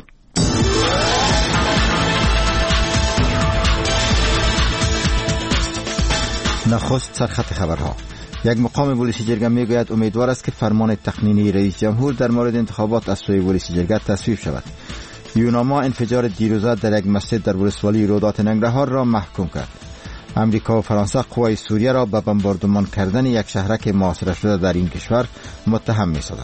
نخست سرخط خبرها. یک مقام ولسی جرگه میگوید امیدوار است که فرمان تقنینی رئیس جمهور در مورد انتخابات از سوی ولسی جرگه تصویب شود. یوناما انفجار دیروزه در یک مسجد در ولسوالی رودات ننگرهار را محکوم کرد. امریکا و فرانسه قوای سوریه را به بمباردمان کردن یک شهرک محاصره شده در این کشور متهم می‌سازند.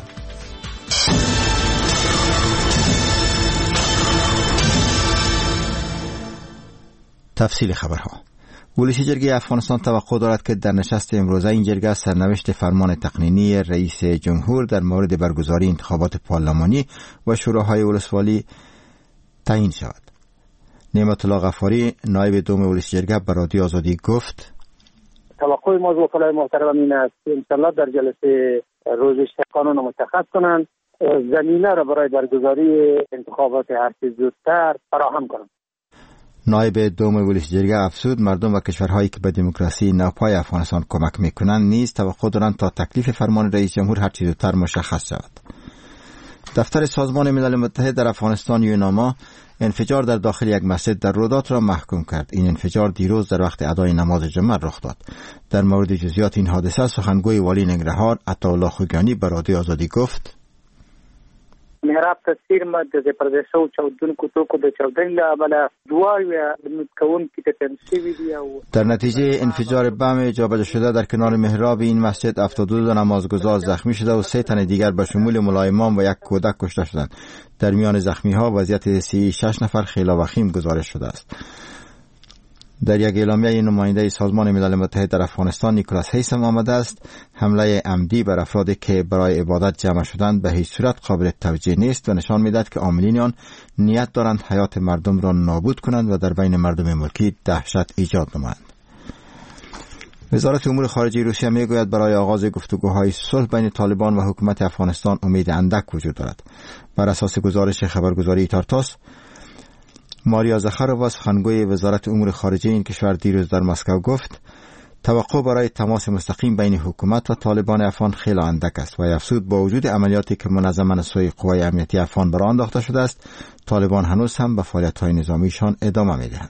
تفصیل خبرها. ولسی جرگه افغانستان توقع دارد که در نشست امروزه این جرگه سرنوشت فرمان تقنینی رئیس جمهور در مورد برگزاری انتخابات پارلمانی و شوراهای ولسوالی تعیین شود. نعمت الله غفاری نایب دوم ولسی جرگه به رادیو آزادی گفت: توقع ما از وکلای محترم این است که انشالله در جلسه روز قانون مشخص کنند زمینه را برای برگزاری انتخابات هر چه زودتر فراهم کنند. نایب دوم ولسی جرگه افزود مردم و کشورهایی که به دموکراسی نوپای افغانستان کمک میکنند نیز توقع دارند تا تکلیف فرمان رئیس جمهور هر چه زودتر مشخص شود. دفتر سازمان ملل متحد در افغانستان یوناما انفجار در داخل یک مسجد در رودات را محکوم کرد. این انفجار دیروز در وقت ادای نماز جمعه رخ داد. در مورد جزئیات این حادثه سخنگوی والی ننگرهار عطاالله خوگانی به رادیو آزادی گفت: محراب تصویر ما د پردیسو چودونکو توکو د چودنې له امله دوه کوونکي ته تنصیبی دی. در نتیجه انفجار بم جابجا شده در کنار محراب این مسجد هفتاد و دو نمازگزار زخمی شده و سه تن دیگر به شمول ملا امام و یک کودک کشته شدند. در میان زخمی ها وضعیت سی شش نفر خیلی وخیم گزارش شده است. در یک اعلامیه نماینده سازمان ملل متحد در افغانستان نیکولاس هیسم آمده است حمله عمدی بر افرادی که برای عبادت جمع شدند به هیچ صورت قابل توجیه نیست و نشان می‌دهد که عاملین آن نیت دارند حیات مردم را نابود کنند و در بین مردم ملکی دهشت ایجاد نمایند. وزارت امور خارجه روسیه میگوید برای آغاز گفتگوهای صلح بین طالبان و حکومت افغانستان امید اندک وجود دارد. بر اساس گزارش خبرگزاری تارتاس، ماریا زخاروا سخنگوی وزارت امور خارجه این کشور دیروز در مسکو گفت توقع برای تماس مستقیم بین حکومت و طالبان افغان خیلی اندک است و افزود با وجود عملیاتی که منظما از سوی قوای امنیتی افغان بر آن انداخته شده است، طالبان هنوز هم به فعالیت‌های نظامیشان ادامه می‌دهند.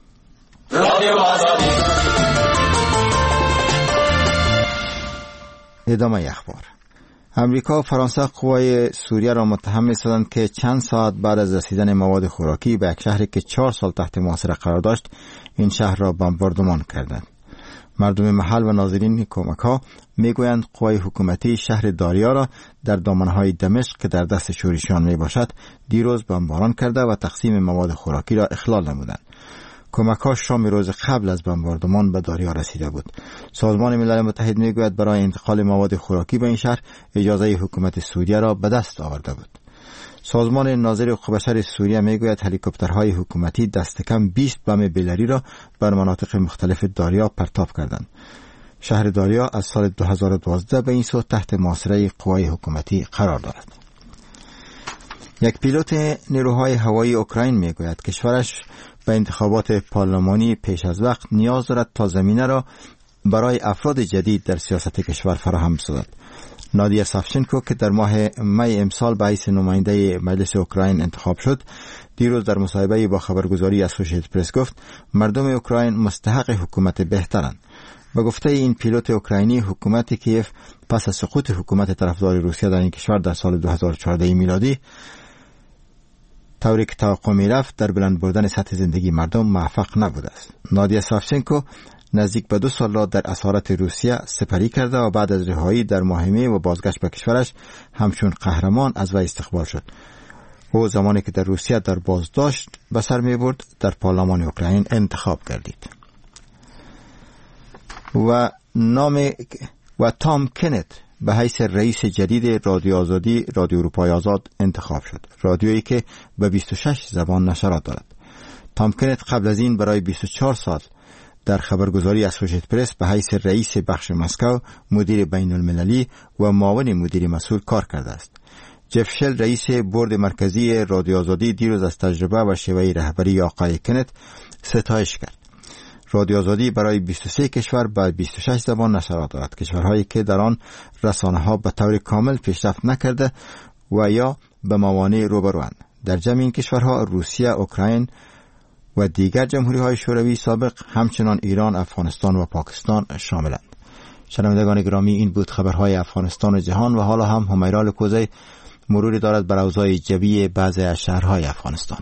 ادامه اخبار. امریکا و فرانسه قوای سوریه را متهم می‌سازند که چند ساعت بعد از رسیدن مواد خوراکی به یک شهری که چهار سال تحت محاصره قرار داشت، این شهر را بمباردمان کردند. مردم محل و ناظرین کمک‌ها میگویند قوای حکومتی شهر داریا را در دامنه‌های دمشق که در دست شوریشیان میباشد دیروز بمباران کرده و تقسیم مواد خوراکی را اخلال نمودند. کمک‌ها شام روز قبل از بمباردمان به داریا رسیده بود. سازمان ملل متحد میگوید برای انتقال مواد خوراکی به این شهر اجازه حکومت سوریه را به دست آورده بود. سازمان ناظر حقوق بشر سوریه میگوید هلیکوپترهای حکومتی دست کم بیست بم بیلری را بر مناطق مختلف داریا پرتاب کردند. شهر داریا از سال دو هزار و دوازده به این سو تحت محاصره قوای حکومتی قرار دارد. یک پیلوت نیروهای هوایی اوکراین میگوید کشورش به انتخابات پارلمانی پیش از وقت نیاز دارد تا زمینه را برای افراد جدید در سیاست کشور فراهم سازد. نادیا سافچنکو که در ماه می امسال به حیث نماینده مجلس اوکراین انتخاب شد، دیروز در مصاحبه‌ای با خبرگزاری اسوسییتد پرس گفت مردم اوکراین مستحق حکومت بهترند. به گفته این پیلوت اوکراینی، حکومت کیف پس از سقوط حکومت طرفدار روسیه در این کشور در سال دو هزار و چهارده میلادی طوری که توقع می‌رفت در بلند بردن سطح زندگی مردم موفق نبوده است. نادیا سافچنکو نزدیک به دو سال را در اسارت روسیه سپری کرده و بعد از رهایی در ماه می و بازگشت به کشورش همچون قهرمان از وی استقبال شد. او زمانی که در روسیه در بازداشت به سر می برد در پارلمان اوکراین انتخاب گردید. و نام و تام کنت به حیث رئیس جدید رادیو آزادی رادیو اروپای آزاد انتخاب شد، رادیویی که به بیست و شش زبان نشرات دارد. تام کنت قبل از این برای بیست و چهار سال در خبرگزاری اسوشییتد پرس به حیث رئیس بخش مسکو، مدیر بین المللی و معاون مدیر مسئول کار کرده است. جف شل رئیس بورد مرکزی رادیو آزادی دیروز از تجربه و شیوه رهبری آقای کنت ستایش کرد. رادیو آزادی برای بیست و سه کشور با بیست و شش زبان نشرات دارد، کشورهایی که در آن رسانه‌ها به طور کامل پیشرفت نکرده و یا به موانع روبروند. در جمع این کشورها روسیه، اوکراین و دیگر جمهوری‌های شوروی سابق، همچنان ایران، افغانستان و پاکستان شاملند. شنوندگان گرامی، این بود خبرهای افغانستان و جهان و حالا هم همیرا لکوزی مروری دارد بر اوضاع جوی بعضی از شهرهای افغانستان.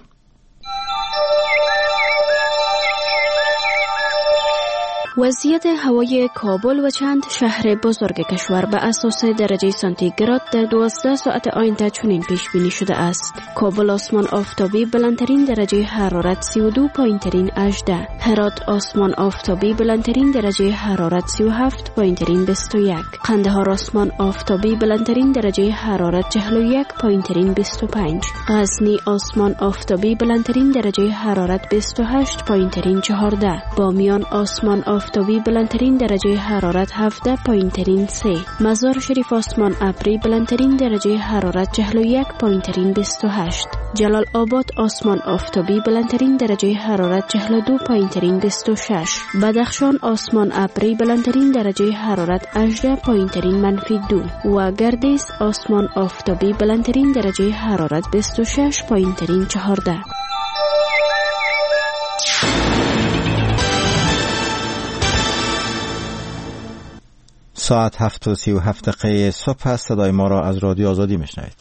وضعیت هوای کابل و چند شهر بزرگ کشور به اساس درجه سانتیگراد در دوازده ساعت آینده چنین پیش بینی شده است: کابل آسمان آفتابی بلندترین درجه حرارت سی و دو پایین ترین هجده، هرات آسمان آفتابی بلندترین درجه حرارت سی و هفت پایین ترین بیست و یک، قندهار آسمان آفتابی بلندترین درجه حرارت چهل و یک پایین ترین بیست و پنج، غزنی آسمان آفتابی بلندترین درجه حرارت بیست و هشت پایین ترین چهارده، بامیان آسمان آفتابی آفتابی بلندترین درجه حرارت هفده پایین ترین سه، مزار شریف آسمان ابری بلندترین درجه حرارت چهل و یک پایین ترین بیست و هشت، جلال آباد آسمان آفتابی بلندترین درجه حرارت چهل و دو پایین ترین بیست و شش، بدخشان آسمان ابری بلندترین درجه حرارت هجده پایین ترین منفی دو و گردیز آسمان آفتابی بلندترین درجه حرارت بیست و شش پایین ترین چهارده. ساعت هفت و سی و هفت دقیقه صبح است. صدای ما را از رادیو آزادی میشنوید.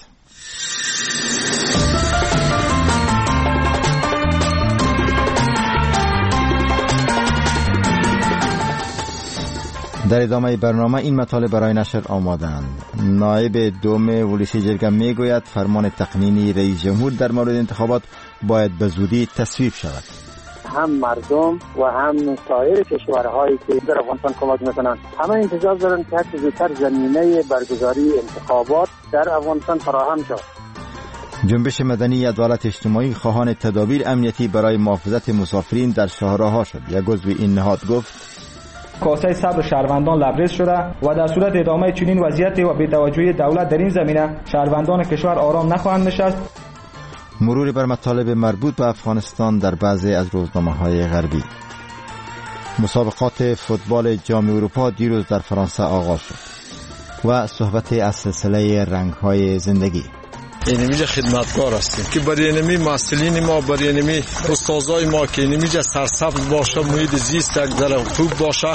در ادامه برنامه این مطالب برای نشر آمادند. نایب دوم ولسی جرگه میگوید فرمان تقنینی رئیس جمهور در مورد انتخابات باید به زودی تصویب شود. هم مردم و هم سایر کشورهایی که در افغانستان کمک میکنند همه انتظار دارند که هرچه زودتر زمینه برگزاری انتخابات در افغانستان فراهم شود. جنبش مدنی عدالت اجتماعی خواهان تدابیر امنیتی برای محافظت مسافرین در شاهراه‌ها شد. یک عضو این نهاد گفت کاسه صبر شهروندان لبریز شده و در صورت ادامه چنین وضعیت و بی‌توجهی دولت در این زمینه شهروندان کشور آرام نخواهند نشست. مروری بر مطالب مربوط به افغانستان در بعضی از روزنامه‌های غربی. مسابقات فوتبال جام اروپا دیروز در فرانسه آغاز شد و صحبت از سلسله رنگ‌های زندگی. اینمیجا خدمتگار هستیم که برای اینمی مسئولین ما، برای اینمی استادای ما که اینمیجا سرسبز باشه، محیط زیست یک ذره خوب باشه.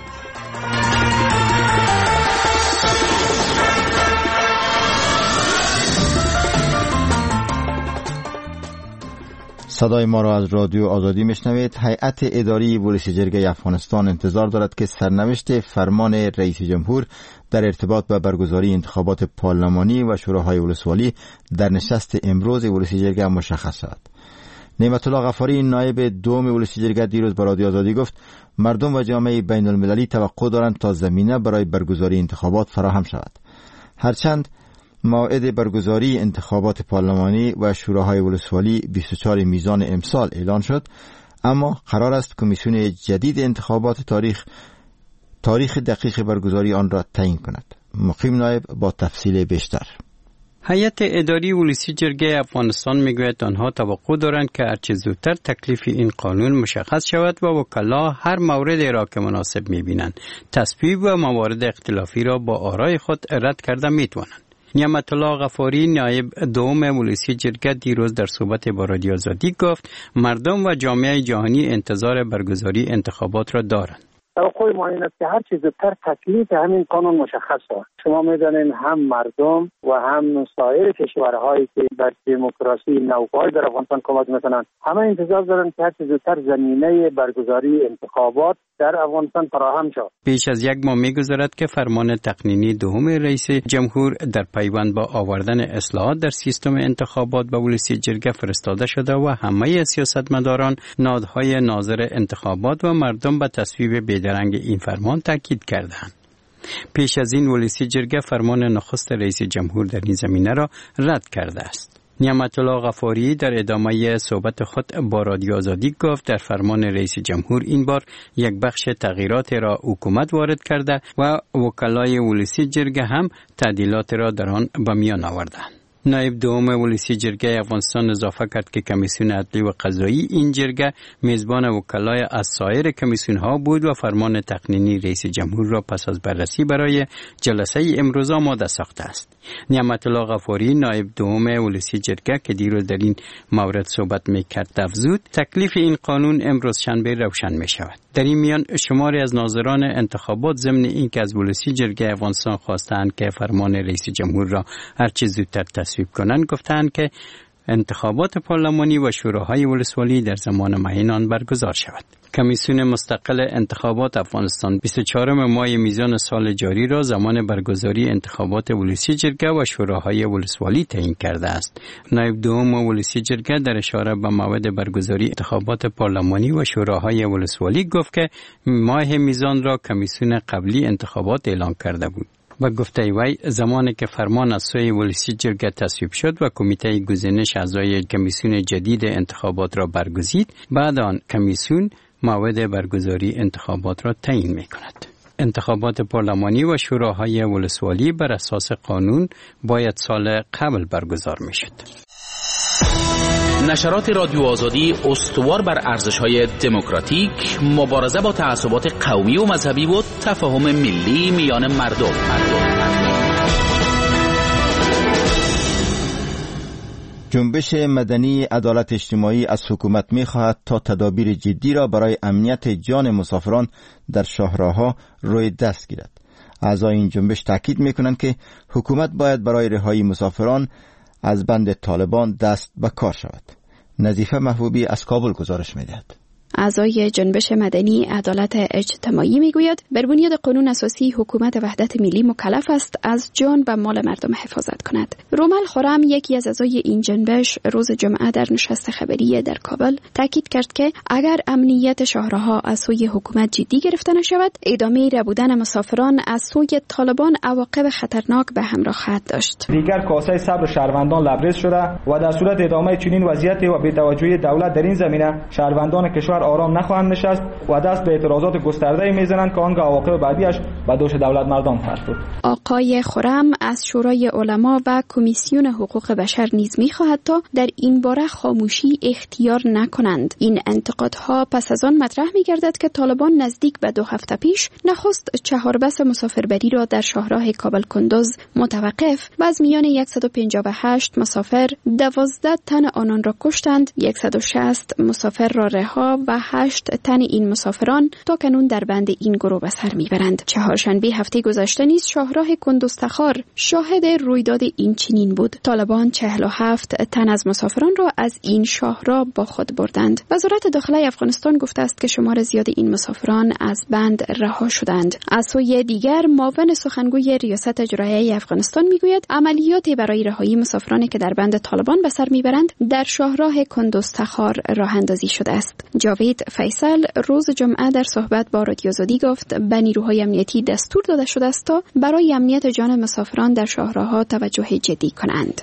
صدای ما را از رادیو آزادی میشنوید. هیئت اداری ولسی جرگه افغانستان انتظار دارد که سرنوشت فرمان رئیس جمهور در ارتباط با برگزاری انتخابات پارلمانی و شوراهای ولسوالی در نشست امروز ولسی جرگه مشخص شود. نعمت الله غفاری نایب دوم ولسی جرگه دیروز به رادیو آزادی گفت مردم و جامعه بین المللی توقع دارند تا زمینه برای برگزاری انتخابات فراهم شود. هرچند موعد برگزاری انتخابات پارلمانی و شوراهای ولسوالی بیست و چهار میزان امسال اعلان شد، اما قرار است کمیسیون جدید انتخابات تاریخ تاریخ دقیق برگزاری آن را تعیین کند. مقیم نایب با تفصیل بیشتر. هیئت اداری ولسی جرگه افغانستان میگوید آنها توقع دارند که هرچه زودتر تکلیف این قانون مشخص شود و وکلا هر موردی را که مناسب میبینند تصویب و موارد اختلافی را با آرای خود رد کرده میتوانند. نعمت الله غفاری نایب دوم ولسی جرگه دیروز در صحبت با رادیو آزادی گفت مردم و جامعه جهانی انتظار برگزاری انتخابات را دارند. توقع ما این است که هر چیز زودتر تکلیف همین قانون مشخص شود. شما می‌دانید هم مردم و هم سایر کشورهایی که بر دموکراسی نوپای در افغانستان کمک می‌کنند همه انتظار دارند که هر چه زودتر زمینه برگزاری انتخابات در افغانستان فراهم شود. بیش از یک ماه می‌گذرد که فرمان تقنینی دوم رئیس جمهور در پیوند با آوردن اصلاحات در سیستم انتخابات به ولسی جرگه فرستاده شده و همه سیاستمداران، نهادهای ناظر انتخابات و مردم به تصویب بیدرنگ این فرمان تاکید کردند. پیش از این ولسی جرگه فرمان نخست رئیس جمهور در این زمینه را رد کرده است. نعمت الله غفاری در ادامه صحبت خود با رادیو آزادی گفت در فرمان رئیس جمهور این بار یک بخش تغییرات را حکومت وارد کرده و وکلای ولسی جرگه هم تعدیلات را در آن به میان آوردند. نایب دوم ولسی جرگه افغانستان اضافه کرد که کمیسیون عدلی و قضایی این جرگه میزبان وکلای از سایر کمیسیون ها بود و فرمان تقنینی رئیس جمهور را پس از بررسی برای جلسه امروز آماده ساخته است. نعمت الله غفاری نایب دوم ولسی جرگه که دیروز در این مورد صحبت میکرد افزود تکلیف این قانون امروز شنبه روشن می شود. در این میان شماری از ناظران انتخابات ضمن اینکه از ولسی جرگه افغانستان خواستند که فرمان رئیس جمهور را هر چه زودتر تصویب کنند گفتند که انتخابات پارلمانی و شوراهای ولسوالی در زمان معین آن برگزار شود. کمیسیون مستقل انتخابات افغانستان بیست و چهارم ماه میزان سال جاری را زمان برگزاری انتخابات ولسی جرگه و شوراهای ولسوالی تعیین کرده است. نایب دوم ولسی جرگه در اشاره به موعد برگزاری انتخابات پارلمانی و شوراهای ولسوالی گفت که ماه میزان را کمیسیون قبلی انتخابات اعلام کرده بود. و گفته وی زمانی که فرمان از سوی ولسی جرگه تصویب شد و کمیته گزینش اعضای کمیسیون جدید انتخابات را برگزید، بعد آن کمیسیون موعد برگزاری انتخابات را تعیین می کند. انتخابات پارلمانی و شوراهای ولسوالی بر اساس قانون باید سال قبل برگزار می شد. نشرات رادیو آزادی استوار بر ارزش‌های دموکراتیک، مبارزه با تعصبات قومی و مذهبی و تفاهم ملی میان مردم. جنبش مدنی عدالت اجتماعی از حکومت می‌خواهد تا تدابیر جدی را برای امنیت جان مسافران در شاهراه‌ها روی دست گیرد. اعضای این جنبش تاکید می‌کنند که حکومت باید برای رهایی مسافران از بند طالبان دست به کار شود. نظیفه محبوبی از کابل گزارش می‌دهد. اعضای جنبش مدنی عدالت اجتماعی میگوید بر بنیاد قانون اساسی حکومت وحدت ملی مکلف است از جان و مال مردم حفاظت کند. رومل خورم یکی از اعضای این جنبش روز جمعه در نشست خبری در کابل تاکید کرد که اگر امنیت شهرها از سوی حکومت جدی گرفته نشود، ادامه ربودن مسافران از سوی طالبان عواقب خطرناک به همراه خواهد داشت. دیگر کاسه صبر شهروندان لبریز شده و در صورت ادامه چنین وضعیت و بی‌توجهی دولت در این زمینه شهروندان کشور آرام نخواهند نشست و دست به اعتراضات گسترده میزنند که آنگاه عواقب بعدیش به دوش دولت مردم خواهد بود. آقای خرم از شورای علما و کمیسیون حقوق بشر نیز می‌خواهد تا در این باره خاموشی اختیار نکنند. این انتقادها پس از آن مطرح می‌گردد که طالبان نزدیک به دو هفته پیش نخست چهار بس مسافربری را در شاهراه کابل کندوز متوقف و از میان صد و پنجاه و هشت مسافر دوازده تن آنان را کشتند، صد و شصت مسافر را رها و هشت تن این مسافران تا کنون در بند این گروه به سر میبرند. چهارشنبه هفته گذشته نیز شاهراه کندوز تخار شاهد رویداد این چنین بود. طالبان چهل و هفت تن از مسافران را از این شاهراه با خود بردند. وزارت داخله افغانستان گفته است که شمار زیاد این مسافران از بند رها شدند. از سوی دیگر معاون سخنگوی ریاست اجرایی افغانستان میگوید عملیاتی برای رهایی مسافرانی که در بند طالبان به سر میبرند در شاهراه کندوز تخار راه اندازی شده است. جاوید فیصل روز جمعه در صحبت با رادیو آزادی گفت به نیروهای امنیتی دستور داده شده است تا برای امنیت جان مسافران در شاهراه‌ها توجه جدی کنند.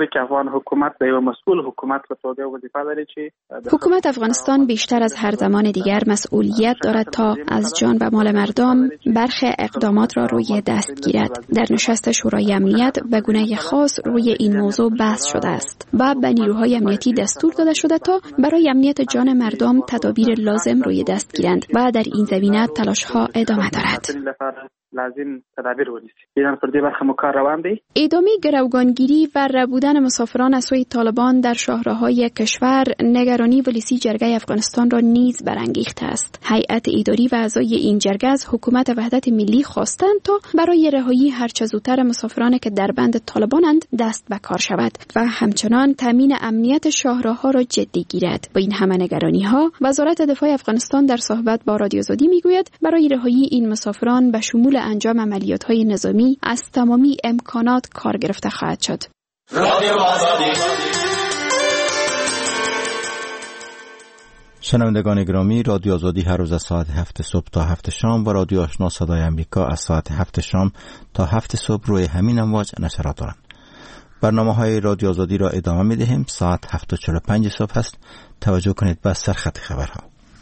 حکومت افغانستان بیشتر از هر زمان دیگر مسئولیت دارد تا از جان و مال مردم برخی اقدامات را روی دست گیرد. در نشست شورای امنیت به گونه خاص روی این موضوع بحث شده است و به نیروهای امنیتی دستور داده شده تا برای امنیت جان مردم تدابیر لازم روی دست گیرند و در این زمینه تلاش‌ها ادامه دارد. لازم تدابیر ونیسي. ایران پر دې برخه مو کار روان دی. ادامه گروگانگیری و ربودن مسافران از سوی طالبان در شاهراهای کشور نگرانی ولسی جرگه افغانستان را نیز برانگیخته است. هیئت اداری و اعضای این جرگه از حکومت وحدت ملی خواستند تا برای رهایی هرچه زودتر مسافران که در بند طالبانند دست به کار شود و همچنان تامین امنیت شاهراها را جدی گیرد. با این همه نگرانی‌ها وزارت دفاع افغانستان در صحبت با رادیو آزادی میگوید برای رهایی این مسافران به شمول انجام عملیات‌های نظامی از تمامی امکانات کار گرفته خواهد شد. رادیو آزادی. شنوندگان گرامی، رادیو آزادی هر روز از ساعت هفت صبح تا هفت شام و رادیو آشنا صدای امریکا از ساعت هفت شام تا هفت صبح روی همین امواج نشرات دارند. برنامه‌های رادیو آزادی را ادامه می‌دهیم. ساعت هفت و چهل و پنج صبح است. توجه کنید به سرخط خبرها.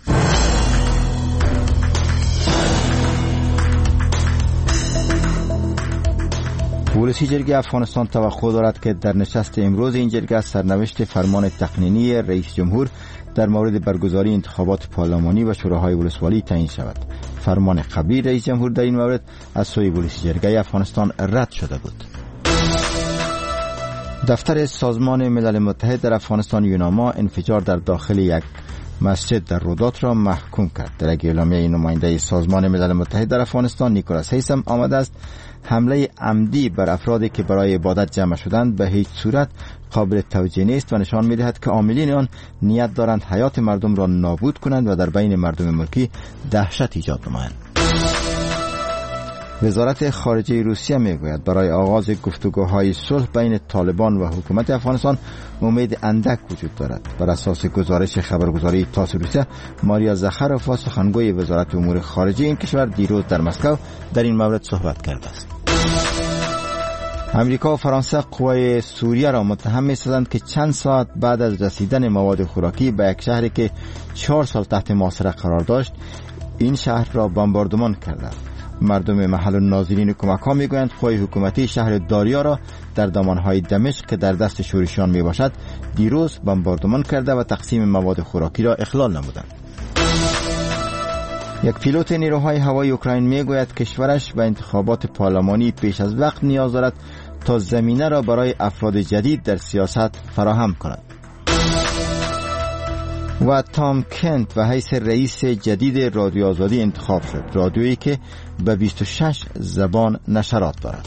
ولسی جرگه افغانستان توقع دارد که در نشست امروز این جرگه سرنوشت فرمان تقنینی رئیس جمهور در مورد برگزاری انتخابات پارلمانی و شوراهای ولسوالی تعیین شود. فرمان قبلی رئیس جمهور در این مورد از سوی ولسی جرگه افغانستان رد شده بود. دفتر سازمان ملل متحد در افغانستان یوناما انفجار در داخل یک مسجد در رودات را محکوم کرد. در یک اعلامیه نماینده سازمان ملل متحد در افغانستان نیکولاس هیسم آمده است حمله عمدی بر افرادی که برای عبادت جمع شدند به هیچ صورت قابل توجیه نیست و نشان می‌دهد که عاملین آن نیت دارند حیات مردم را نابود کنند و در بین مردم ملکی دهشت ایجاد نمایند. وزارت خارجه روسیه میگوید برای آغاز گفتگوهای صلح بین طالبان و حکومت افغانستان امید اندک وجود دارد. بر اساس گزارش خبرگزاری تاس روسیه، ماریا زخروفا سخنگوی وزارت امور خارجه این کشور دیروز در مسکو در این مورد صحبت کرده است. امریکا و فرانسه قوای سوریه را متهم می‌سازند که چند ساعت بعد از رسیدن مواد خوراکی به یک شهری که چهار سال تحت محاصره قرار داشت، این شهر را بمباردمان کردند. مردم محل و ناظرین کمک‌ها میگویند قوای حکومتی شهر داریا را در دامن‌های دمشق که در دست شورشیان میباشد دیروز بمباردمان کرده و تقسیم مواد خوراکی را اخلال نمودند. یک پیلوت نیروهای هوایی اوکراین میگوید کشورش به انتخابات پارلمانی پیش از وقت نیاز دارد تا زمینه را برای افراد جدید در سیاست فراهم کند. و تام کنت و حیث رئیس جدید رادیو آزادی انتخاب شد، رادیویی که به بیست و شش زبان نشرات دارد.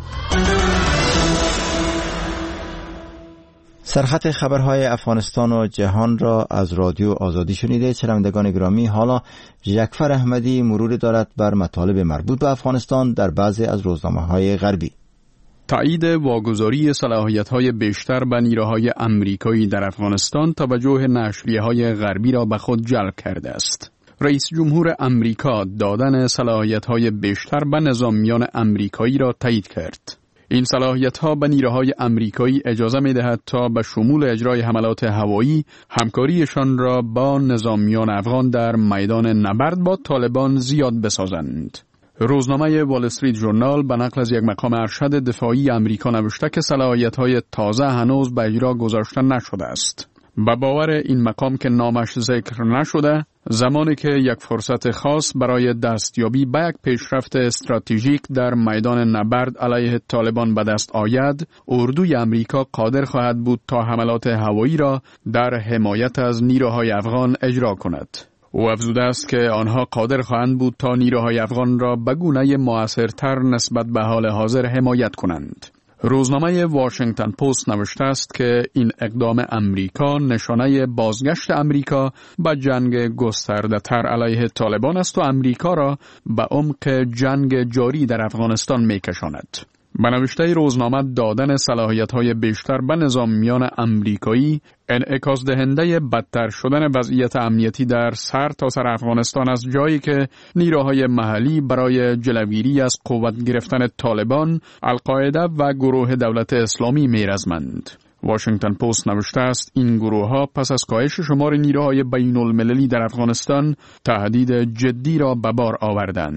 سرخط خبرهای افغانستان و جهان را از رادیو آزادی شنیده. شنوندگان گرامی، حالا ژکفر احمدی مرور دارد بر مطالب مربوط به افغانستان در بعضی از روزنامه‌های غربی. تایید واگذاری صلاحیت‌های بیشتر به نیروهای آمریکایی در افغانستان توجه نشریه‌های غربی را به خود جلب کرده است. رئیس جمهور آمریکا دادن صلاحیت‌های بیشتر به نظامیان آمریکایی را تایید کرد. این صلاحیت‌ها به نیروهای آمریکایی اجازه می‌دهد تا به شمول اجرای حملات هوایی همکاریشان را با نظامیان افغان در میدان نبرد با طالبان زیاد بسازند. روزنامه وال استریت ژورنال به نقل از یک مقام ارشد دفاعی آمریکا نوشته که صلاحیت‌های تازه هنوز به اجرا گذاشته نشده است. به باور این مقام که نامش ذکر نشده، زمانی که یک فرصت خاص برای دستیابی به یک پیشرفت استراتژیک در میدان نبرد علیه طالبان به دست آید، اردوی آمریکا قادر خواهد بود تا حملات هوایی را در حمایت از نیروهای افغان اجرا کند. او افزوده است که آنها قادر خواهند بود تا نیروهای افغان را به گونه مؤثرتر نسبت به حال حاضر حمایت کنند. روزنامه واشنگتن پست نوشته است که این اقدام امریکا نشانه بازگشت امریکا به جنگ گسترده‌تر علیه طالبان است و امریکا را به عمق جنگ جاری در افغانستان می‌کشاند. به نوشته روزنامه دادن صلاحیت‌های بیشتر به نظامیان آمریکایی انعکاس دهنده بدتر شدن وضعیت امنیتی در سر تا سر افغانستان از جایی که نیروهای محلی برای جلوگیری از قوت گرفتن طالبان، القاعده و گروه دولت اسلامی میرزمند. واشنگتن پست نوشته است این گروه ها پس از کاهش شمار نیروهای بین المللی در افغانستان تهدید جدی را به بار آوردند.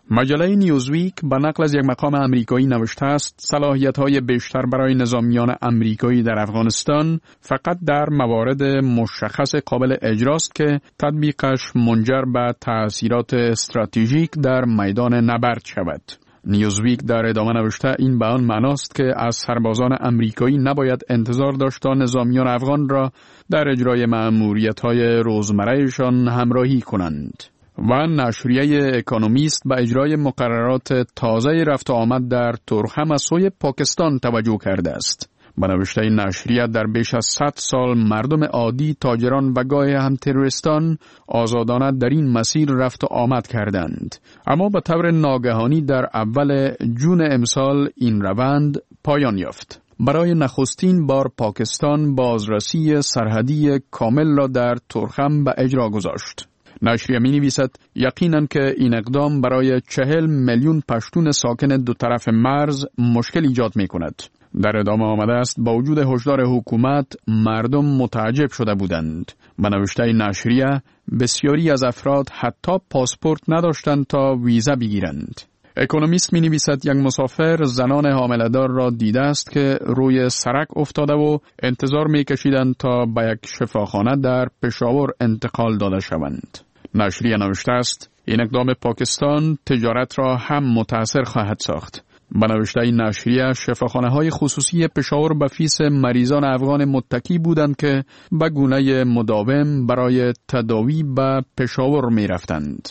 مجله نیوزویک به نقل از یک مقام امریکایی نوشته است صلاحیت‌های بیشتر برای نظامیان امریکایی در افغانستان فقط در موارد مشخص قابل اجراست که تطبیقش منجر به تأثیرات استراتژیک در میدان نبرد شود. نیوزویک در ادامه نوشته این به آن معناست که از سربازان امریکایی نباید انتظار داشت تا نظامیان افغان را در اجرای مأموریت‌های روزمره‌شان همراهی کنند. و نشریه اکونومیست به اجرای مقررات تازه رفت و آمد در تورخم از سوی پاکستان توجه کرده است. به نوشته نشریه در بیش از صد سال مردم عادی، تاجران و گاهی هم تروریستان آزادانه در این مسیر رفت و آمد کردند. اما به طور ناگهانی در اول جون امسال این روند پایان یافت. برای نخستین بار پاکستان بازرسی سرحدی کامل را در تورخم به اجرا گذاشت. نشریه می نویسد یقیناً که این اقدام برای چهل میلیون پشتون ساکن دو طرف مرز مشکل ایجاد می کند. در ادامه آمده است با وجود هشدار حکومت مردم متعجب شده بودند. به نوشته نشریه بسیاری از افراد حتی پاسپورت نداشتند تا ویزا بگیرند. اکونومیست می نویسد یک مسافر زنان حامله‌دار را دیده است که روی سرک افتاده و انتظار می کشیدند تا به یک شفاخانه در پشاور انتقال داده شوند. نشریه نوشته است این اقدام پاکستان تجارت را هم متاثر خواهد ساخت. به نوشته این نشریه شفاخانه های خصوصی پشاور به فیس مریضان افغان متکی بودند که به گونه مداوم برای تداوی به پشاور می رفتند.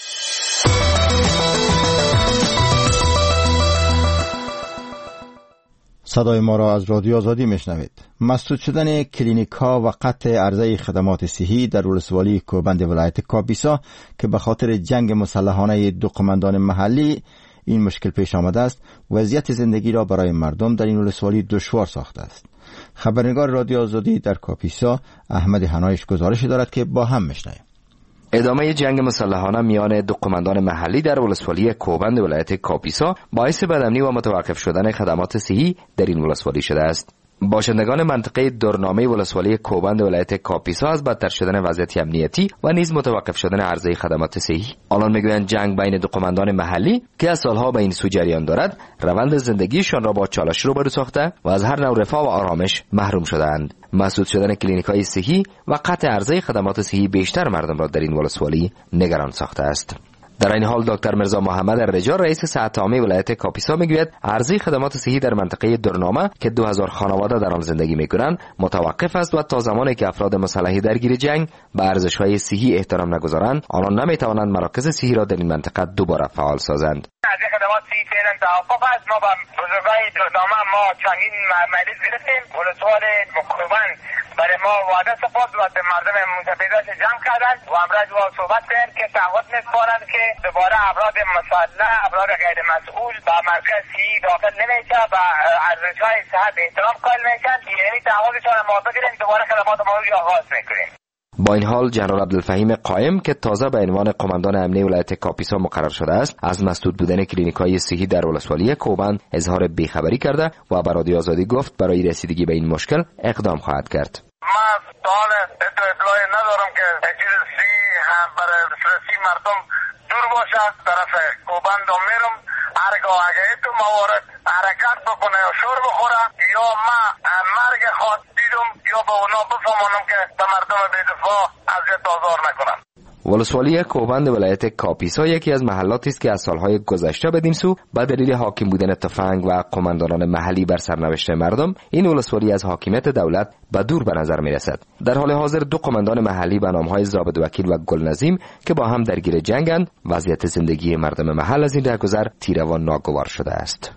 صدای ما را از رادیو آزادی میشنوید. مسدود شدن کلینیک ها و قطع عرضه خدمات صحی در ولسوالی کوبند ولایت کاپیسا که به خاطر جنگ مسلحانه دو قماندان محلی این مشکل پیش آمده است، وضعیت زندگی را برای مردم در این ولسوالی دشوار ساخته است. خبرنگار رادیو آزادی در کاپیسا احمد حنایش گزارش دارد که با هم میشنویم. ادامه جنگ مسلحانه میان دو قماندان محلی در ولسوالی کوبند ولایت کاپیسا باعث بدامنی و متوقف شدن خدمات صحی در این ولسوالی شده است. باشندگان منطقه دورنامه ولسوالی کوبند ولایت کاپیسا از بدتر شدن وضعیت امنیتی و نیز متوقف شدن عرضه خدمات صحی. آنان میگویند جنگ بین دو قماندان محلی که از سالها به این سو جریان دارد، روند زندگیشان را با چالش روبرو ساخته و از هر نوع رفاه و آرامش محروم شدهاند. مسدود شدن کلینیک‌های صحی و قطع عرضه خدمات صحی بیشتر مردم را در این ولسوالی نگران ساخته است. در این حال دکتر مرزا محمد الرجا رئیس صحت عامه ولایت کاپیسا میگوید عرضه خدمات صحی در منطقه دورنامه که دو هزار خانواده در آن زندگی میکنند متوقف است و تا زمانی که افراد مسلح درگیر جنگ به ارزش‌های صحی احترام نگذارند، آنان نمیتوانند مراکز صحی را در این منطقه دوباره فعال سازند. از خدمات صحی فعلا توقف است. ما با بزرگای دورنامه ما چندین مریض گرفتیم. ولسوال کوبند برای ما وعده سپرد و مردم متفیداش جمع کردند و امروز با صحبت کردند که تعهد می‌کنند که دوباره افراد مسلح، افراد غیر مسئول با مرکز صحی داخل نمیشه و ارزش‌های صحت احترام قائل میشن. یعنی تعهدشان ما بگیریم دوباره خدمات ما رو آغاز میکنیم. با این حال جنرال عبدالفهیم قائم که تازه به عنوان قماندان امنی ولایت کاپیسا مقرر شده است، از مسدود بودن کلینیک‌های صحی در ولسوالی کوبند اظهار بیخبری کرده و به رادیو آزادی گفت برای رسیدگی به این مشکل اقدام خواهد کرد. ما سوال اطلاعی ندارم که چیز صحی هم برای دسترسی مردم دور باشه. طرف کوبند میرم هرگاه اگه تو موارد حرکت بکنه یا شور بخوره یا ما مرگ خواهد دیدم یا به اونا بفهمانم که به مردم بی‌دفاع اذیت آزار نکنن. ولسوالی کوبند ولایت کاپیسا یکی از محلاتی است که از سالهای گذشته بدین سو به دلیل حاکم بودن تفنگ و قماندانان محلی بر سرنوشت مردم این ولسوالی از حاکمیت دولت به دور به نظر می رسد. در حال حاضر دو قماندان محلی به نامهای ضابط وکیل و گلنظیم که با هم درگیر جنگند، وضعیت زندگی مردم محل از این رهگذر تیره و ناگوار شده است.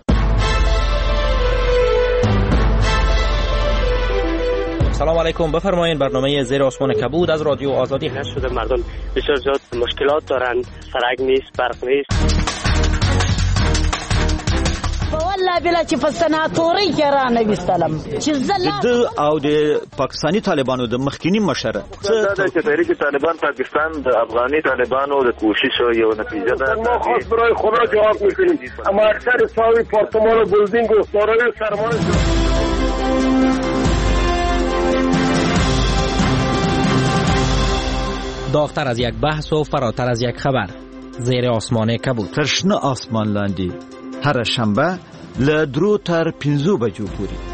سلام علیکم، بفرمایید. برنامه زیر آسمان کبود از رادیو آزادی هست. شده مردم بسیار زیاد مشکلات دارن، سرک نیست، برق نیست. والله بلا چې په سناتوري کې را نه وستلم چې زله د او د پاکستاني طالبانو د مخکینی مشر څه د تحریک طالبان پاکستان د افغاني طالبانو د کوشش یو نتیجه ده. ما خاص برای خدا جواب میکنیم، اما اکثر ساوی پارتمان و بلدینگ و سارای سرمایه داغتر از یک بحث و فراتر از یک خبر. زیر آسمان کبود. تر شنه آسمان لاندې هر شنبه له درو تر پنځو بجو پورې.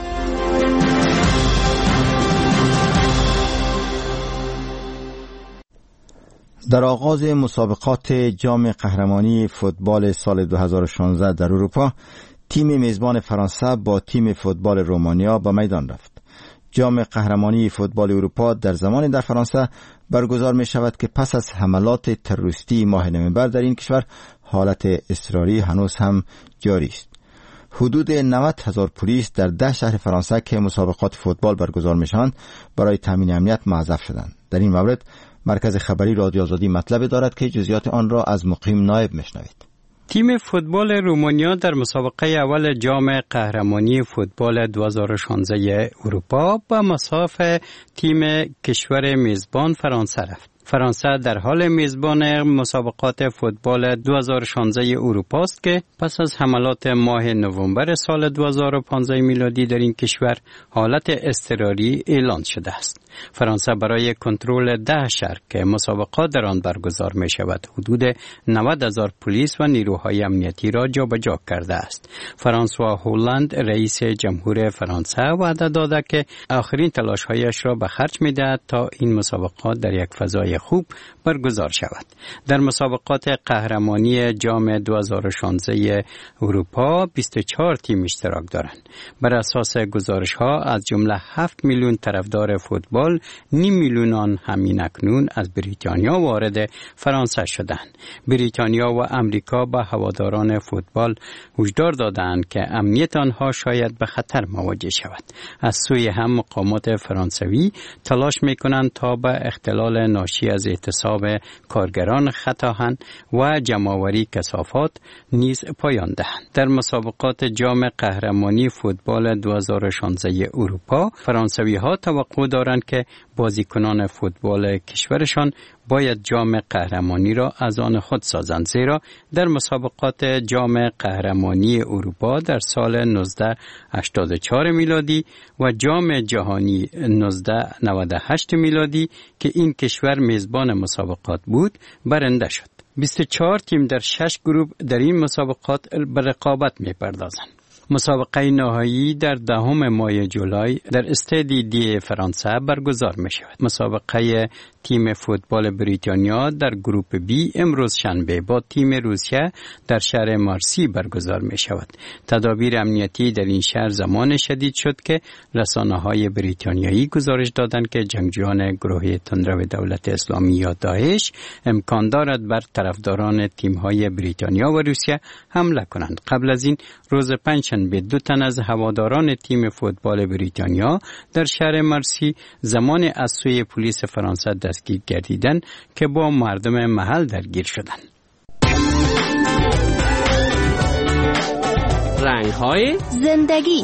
در آغاز مسابقات جام قهرمانی فوتبال سال دو هزار و شانزده در اروپا، تیم میزبان فرانسه با تیم فوتبال رومانیا به میدان رفت. جام قهرمانی فوتبال اروپا در زمانی در فرانسه برگزار می شود که پس از حملات تروریستی ماه نوامبر در این کشور حالت اضطراری هنوز هم جاری است. حدود نود هزار پلیس در ده شهر فرانسه که مسابقات فوتبال برگزار می شوند برای تامین امنیت موظف شدند. در این مورد مرکز خبری رادیو آزادی مطلب دارد که جزئیات آن را از مقیم نایب میشنوید. تیم فوتبال رومانیا در مسابقه اول جام قهرمانی فوتبال دو هزار و شانزده اروپا با مساف تیم کشور میزبان فرانسه رفت. فرانسه در حال میزبان مسابقات فوتبال دو هزار و شانزده اروپا است که پس از حملات ماه نوامبر سال دو هزار و پانزده میلادی در این کشور حالت اضطراری اعلان شده است. فرانسه برای کنترل ده شهر که مسابقات در آن برگزار می شود حدود نود هزار پلیس و نیروهای امنیتی را جابجا کرده است. فرانسوا هولند رئیس جمهور فرانسه وعده داده که آخرین تلاش‌هایش را به خرج می‌دهد تا این مسابقات در یک فضای خوب برگزار شود. در مسابقات قهرمانی جام دو هزار و شانزده اروپا بیست و چهار تیم اشتراک دارند. بر اساس گزارش‌ها از جمله هفت میلیون طرفدار فوتبال نیم میلیون آن همین اکنون از بریتانیا وارد فرانسه شدند. بریتانیا و امریکا به هواداران فوتبال هشدار دادند که امنیت آنها شاید به خطر مواجه شود. از سوی هم مقامات فرانسوی تلاش می‌کنند تا به اختلال ناشی از اعتصاب کارگران خطاهن و جمع‌آوری کثافات نیز پایان دهند. در مسابقات جام قهرمانی فوتبال دو هزار و شانزده اروپا فرانسوی‌ها توقع دارند که بازیکنان فوتبال کشورشان باید جام قهرمانی را از آن خود سازند، زیرا در مسابقات جام قهرمانی اروپا در سال نوزده هشتاد و چهار میلادی و جام جهانی نوزده نود و هشت میلادی که این کشور میزبان مسابقات بود برنده شد. بیست و چهار تیم در شش گروه در این مسابقات به رقابت می‌پردازند. مسابقه نهایی در دهم ماه جولای در استاد دی فرانسه برگزار می شود. مسابقه تیم فوتبال بریتانیا در گروپ بی امروز شنبه با تیم روسیه در شهر مارسی برگزار می شود. تدابیر امنیتی در این شهر زمان شدید شد که رسانه‌های بریتانیایی گزارش دادند که جنگجویان گروه تندرو دولت اسلامی یا داعش امکان دارد بر طرفداران تیم‌های بریتانیا و روسیه حمله کنند. قبل از این روز پنجشنبه دو تن از هواداران تیم فوتبال بریتانیا در شهر مرسی زمان از سوی پلیس فرانسه دستگیر گردیدند که با مردم محل درگیر شدند. رنگ‌های زندگی.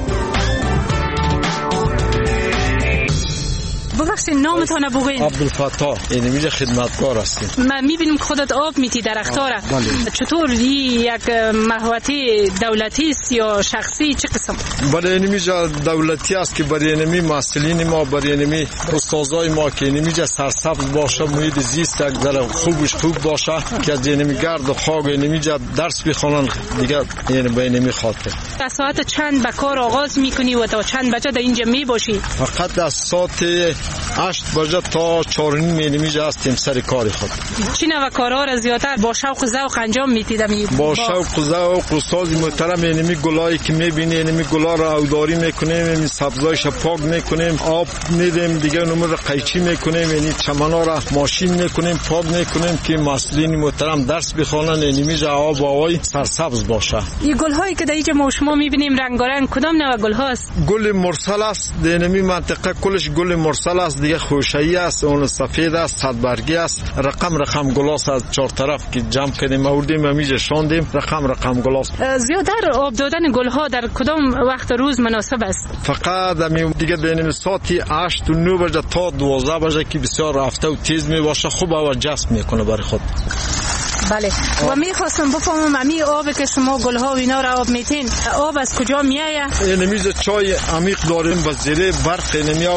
ببخشید نامتان بگوین. عبدالفتاح، یعنی میگه خدمتگار هستیم. من میبینم که خودت آب میتی درخت‌ها را. چطور یک محوطه دولتی است یا شخصی چه قسم؟ برای اینمی دولتی است که برای اینمی مسئولین ما، برای اینمی استادای ما که اینمی سرسبز باشه، محیط زیست یک ذره خوبش خوب باشه که از اینمی گرد و خاک اینمی درس بخونن دیگه، یعنی به اینمی خاطر. از ساعت چند به کار آغاز میکنی و تا چند بجه در اینجا میباشی؟ فقط از ساعت هشت بجه تا چهار و نیم اینمی هستیم سر کار خود. چی نوع کارها را زیادتر با شوق و ذوق انجام میدید؟ با شوق و ذوق استاد محترم اینمی گلایی که میبینی اینمی گلا را اوداری میکنیم، اینمی سبزایش پاک میکنیم، آب میدیم، دیگه نمر قیچی میکنیم، یعنی چمنا را ماشین میکنیم، پاک میکنیم که مسئولین محترم درس بخوانن، اینمی آب و هوای سرسبز باشه. این گلهایی که در اینجا ما شما میبینیم رنگارنگ کدام نوع گل هاست؟ گل مرسل است، در اینمی منطقه کلش گل مرسل است، دیگه خوشایی است، اون سفید است، صدبرگی است، رقم رقم گلاس از چهار طرف که جمع کردیم آوردیم همیشه شاندیم، رقم رقم گلاس. زیادتر آب دادن گل ها در کدام وقت روز مناسب است؟ فقط همین دیگه بین ساعت هشت و نه بجه تا دوازده بجه که بسیار رفته و تیز می باشه، خوب و جذب میکنه برای خود. بله. و میخواستم بفهمم امی آب که شما گل ها و اینا را آب میتین، آب از کجا میایه؟ اینمیز چای عمیق داریم با زیره برق اینمی و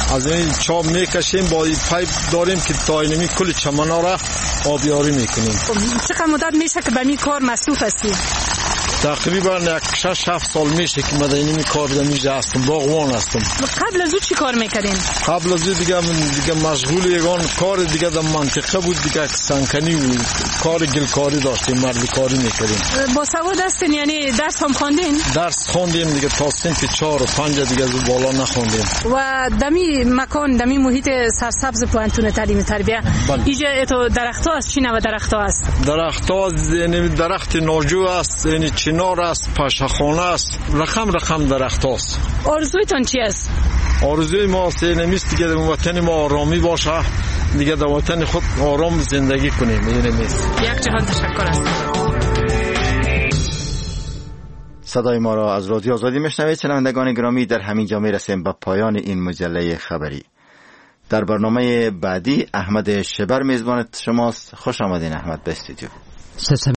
از این چاب میکشیم، با این پایپ داریم که تا اینمی کل چمنا را آبیاری میکنیم. چقدر مدت میشه که به این کار مصروف هستی؟ تقریبا یک شش هفت سال میشه که من در این کار دمیجه هستم، باغوان هستم. قبل از او چی کار میکردین؟ قبل از او دیگه دیگه مشغول یگان کار دیگه در منطقه بود، دیگه سنکنی بود، کار گلکاری داشتیم، مردی کاری میکردیم. با سواد هستین یعنی درس هم خواندین؟ درس خواندیم دیگه تا صنف چهار و پنج دیگه از بالا نخواندیم. و دمی مکان دمی محیط سرسبز پوانتون تعلیم تربیه اینجا تو درخت‌ها است، چی نوع درخت‌ها است؟ درخت‌ها یعنی درخت ناجو است، یعنی چنار است، پشخانه است، رقم رقم درخت است. آرزویتان چی است؟ آرزوی ما سینمیست دیگه در وطن ما آرامی باشه، دیگه در وطن خود آرام زندگی کنیم. اینمیست. یک جهان تشکر است. صدای ما را از رادیو آزادی میشنوید. شنوندگان گرامی، در همین جا میرسیم به پایان این مجله خبری. در برنامه بعدی احمد شبر میزبان شماست. خوش آمدین احمد به استودیو.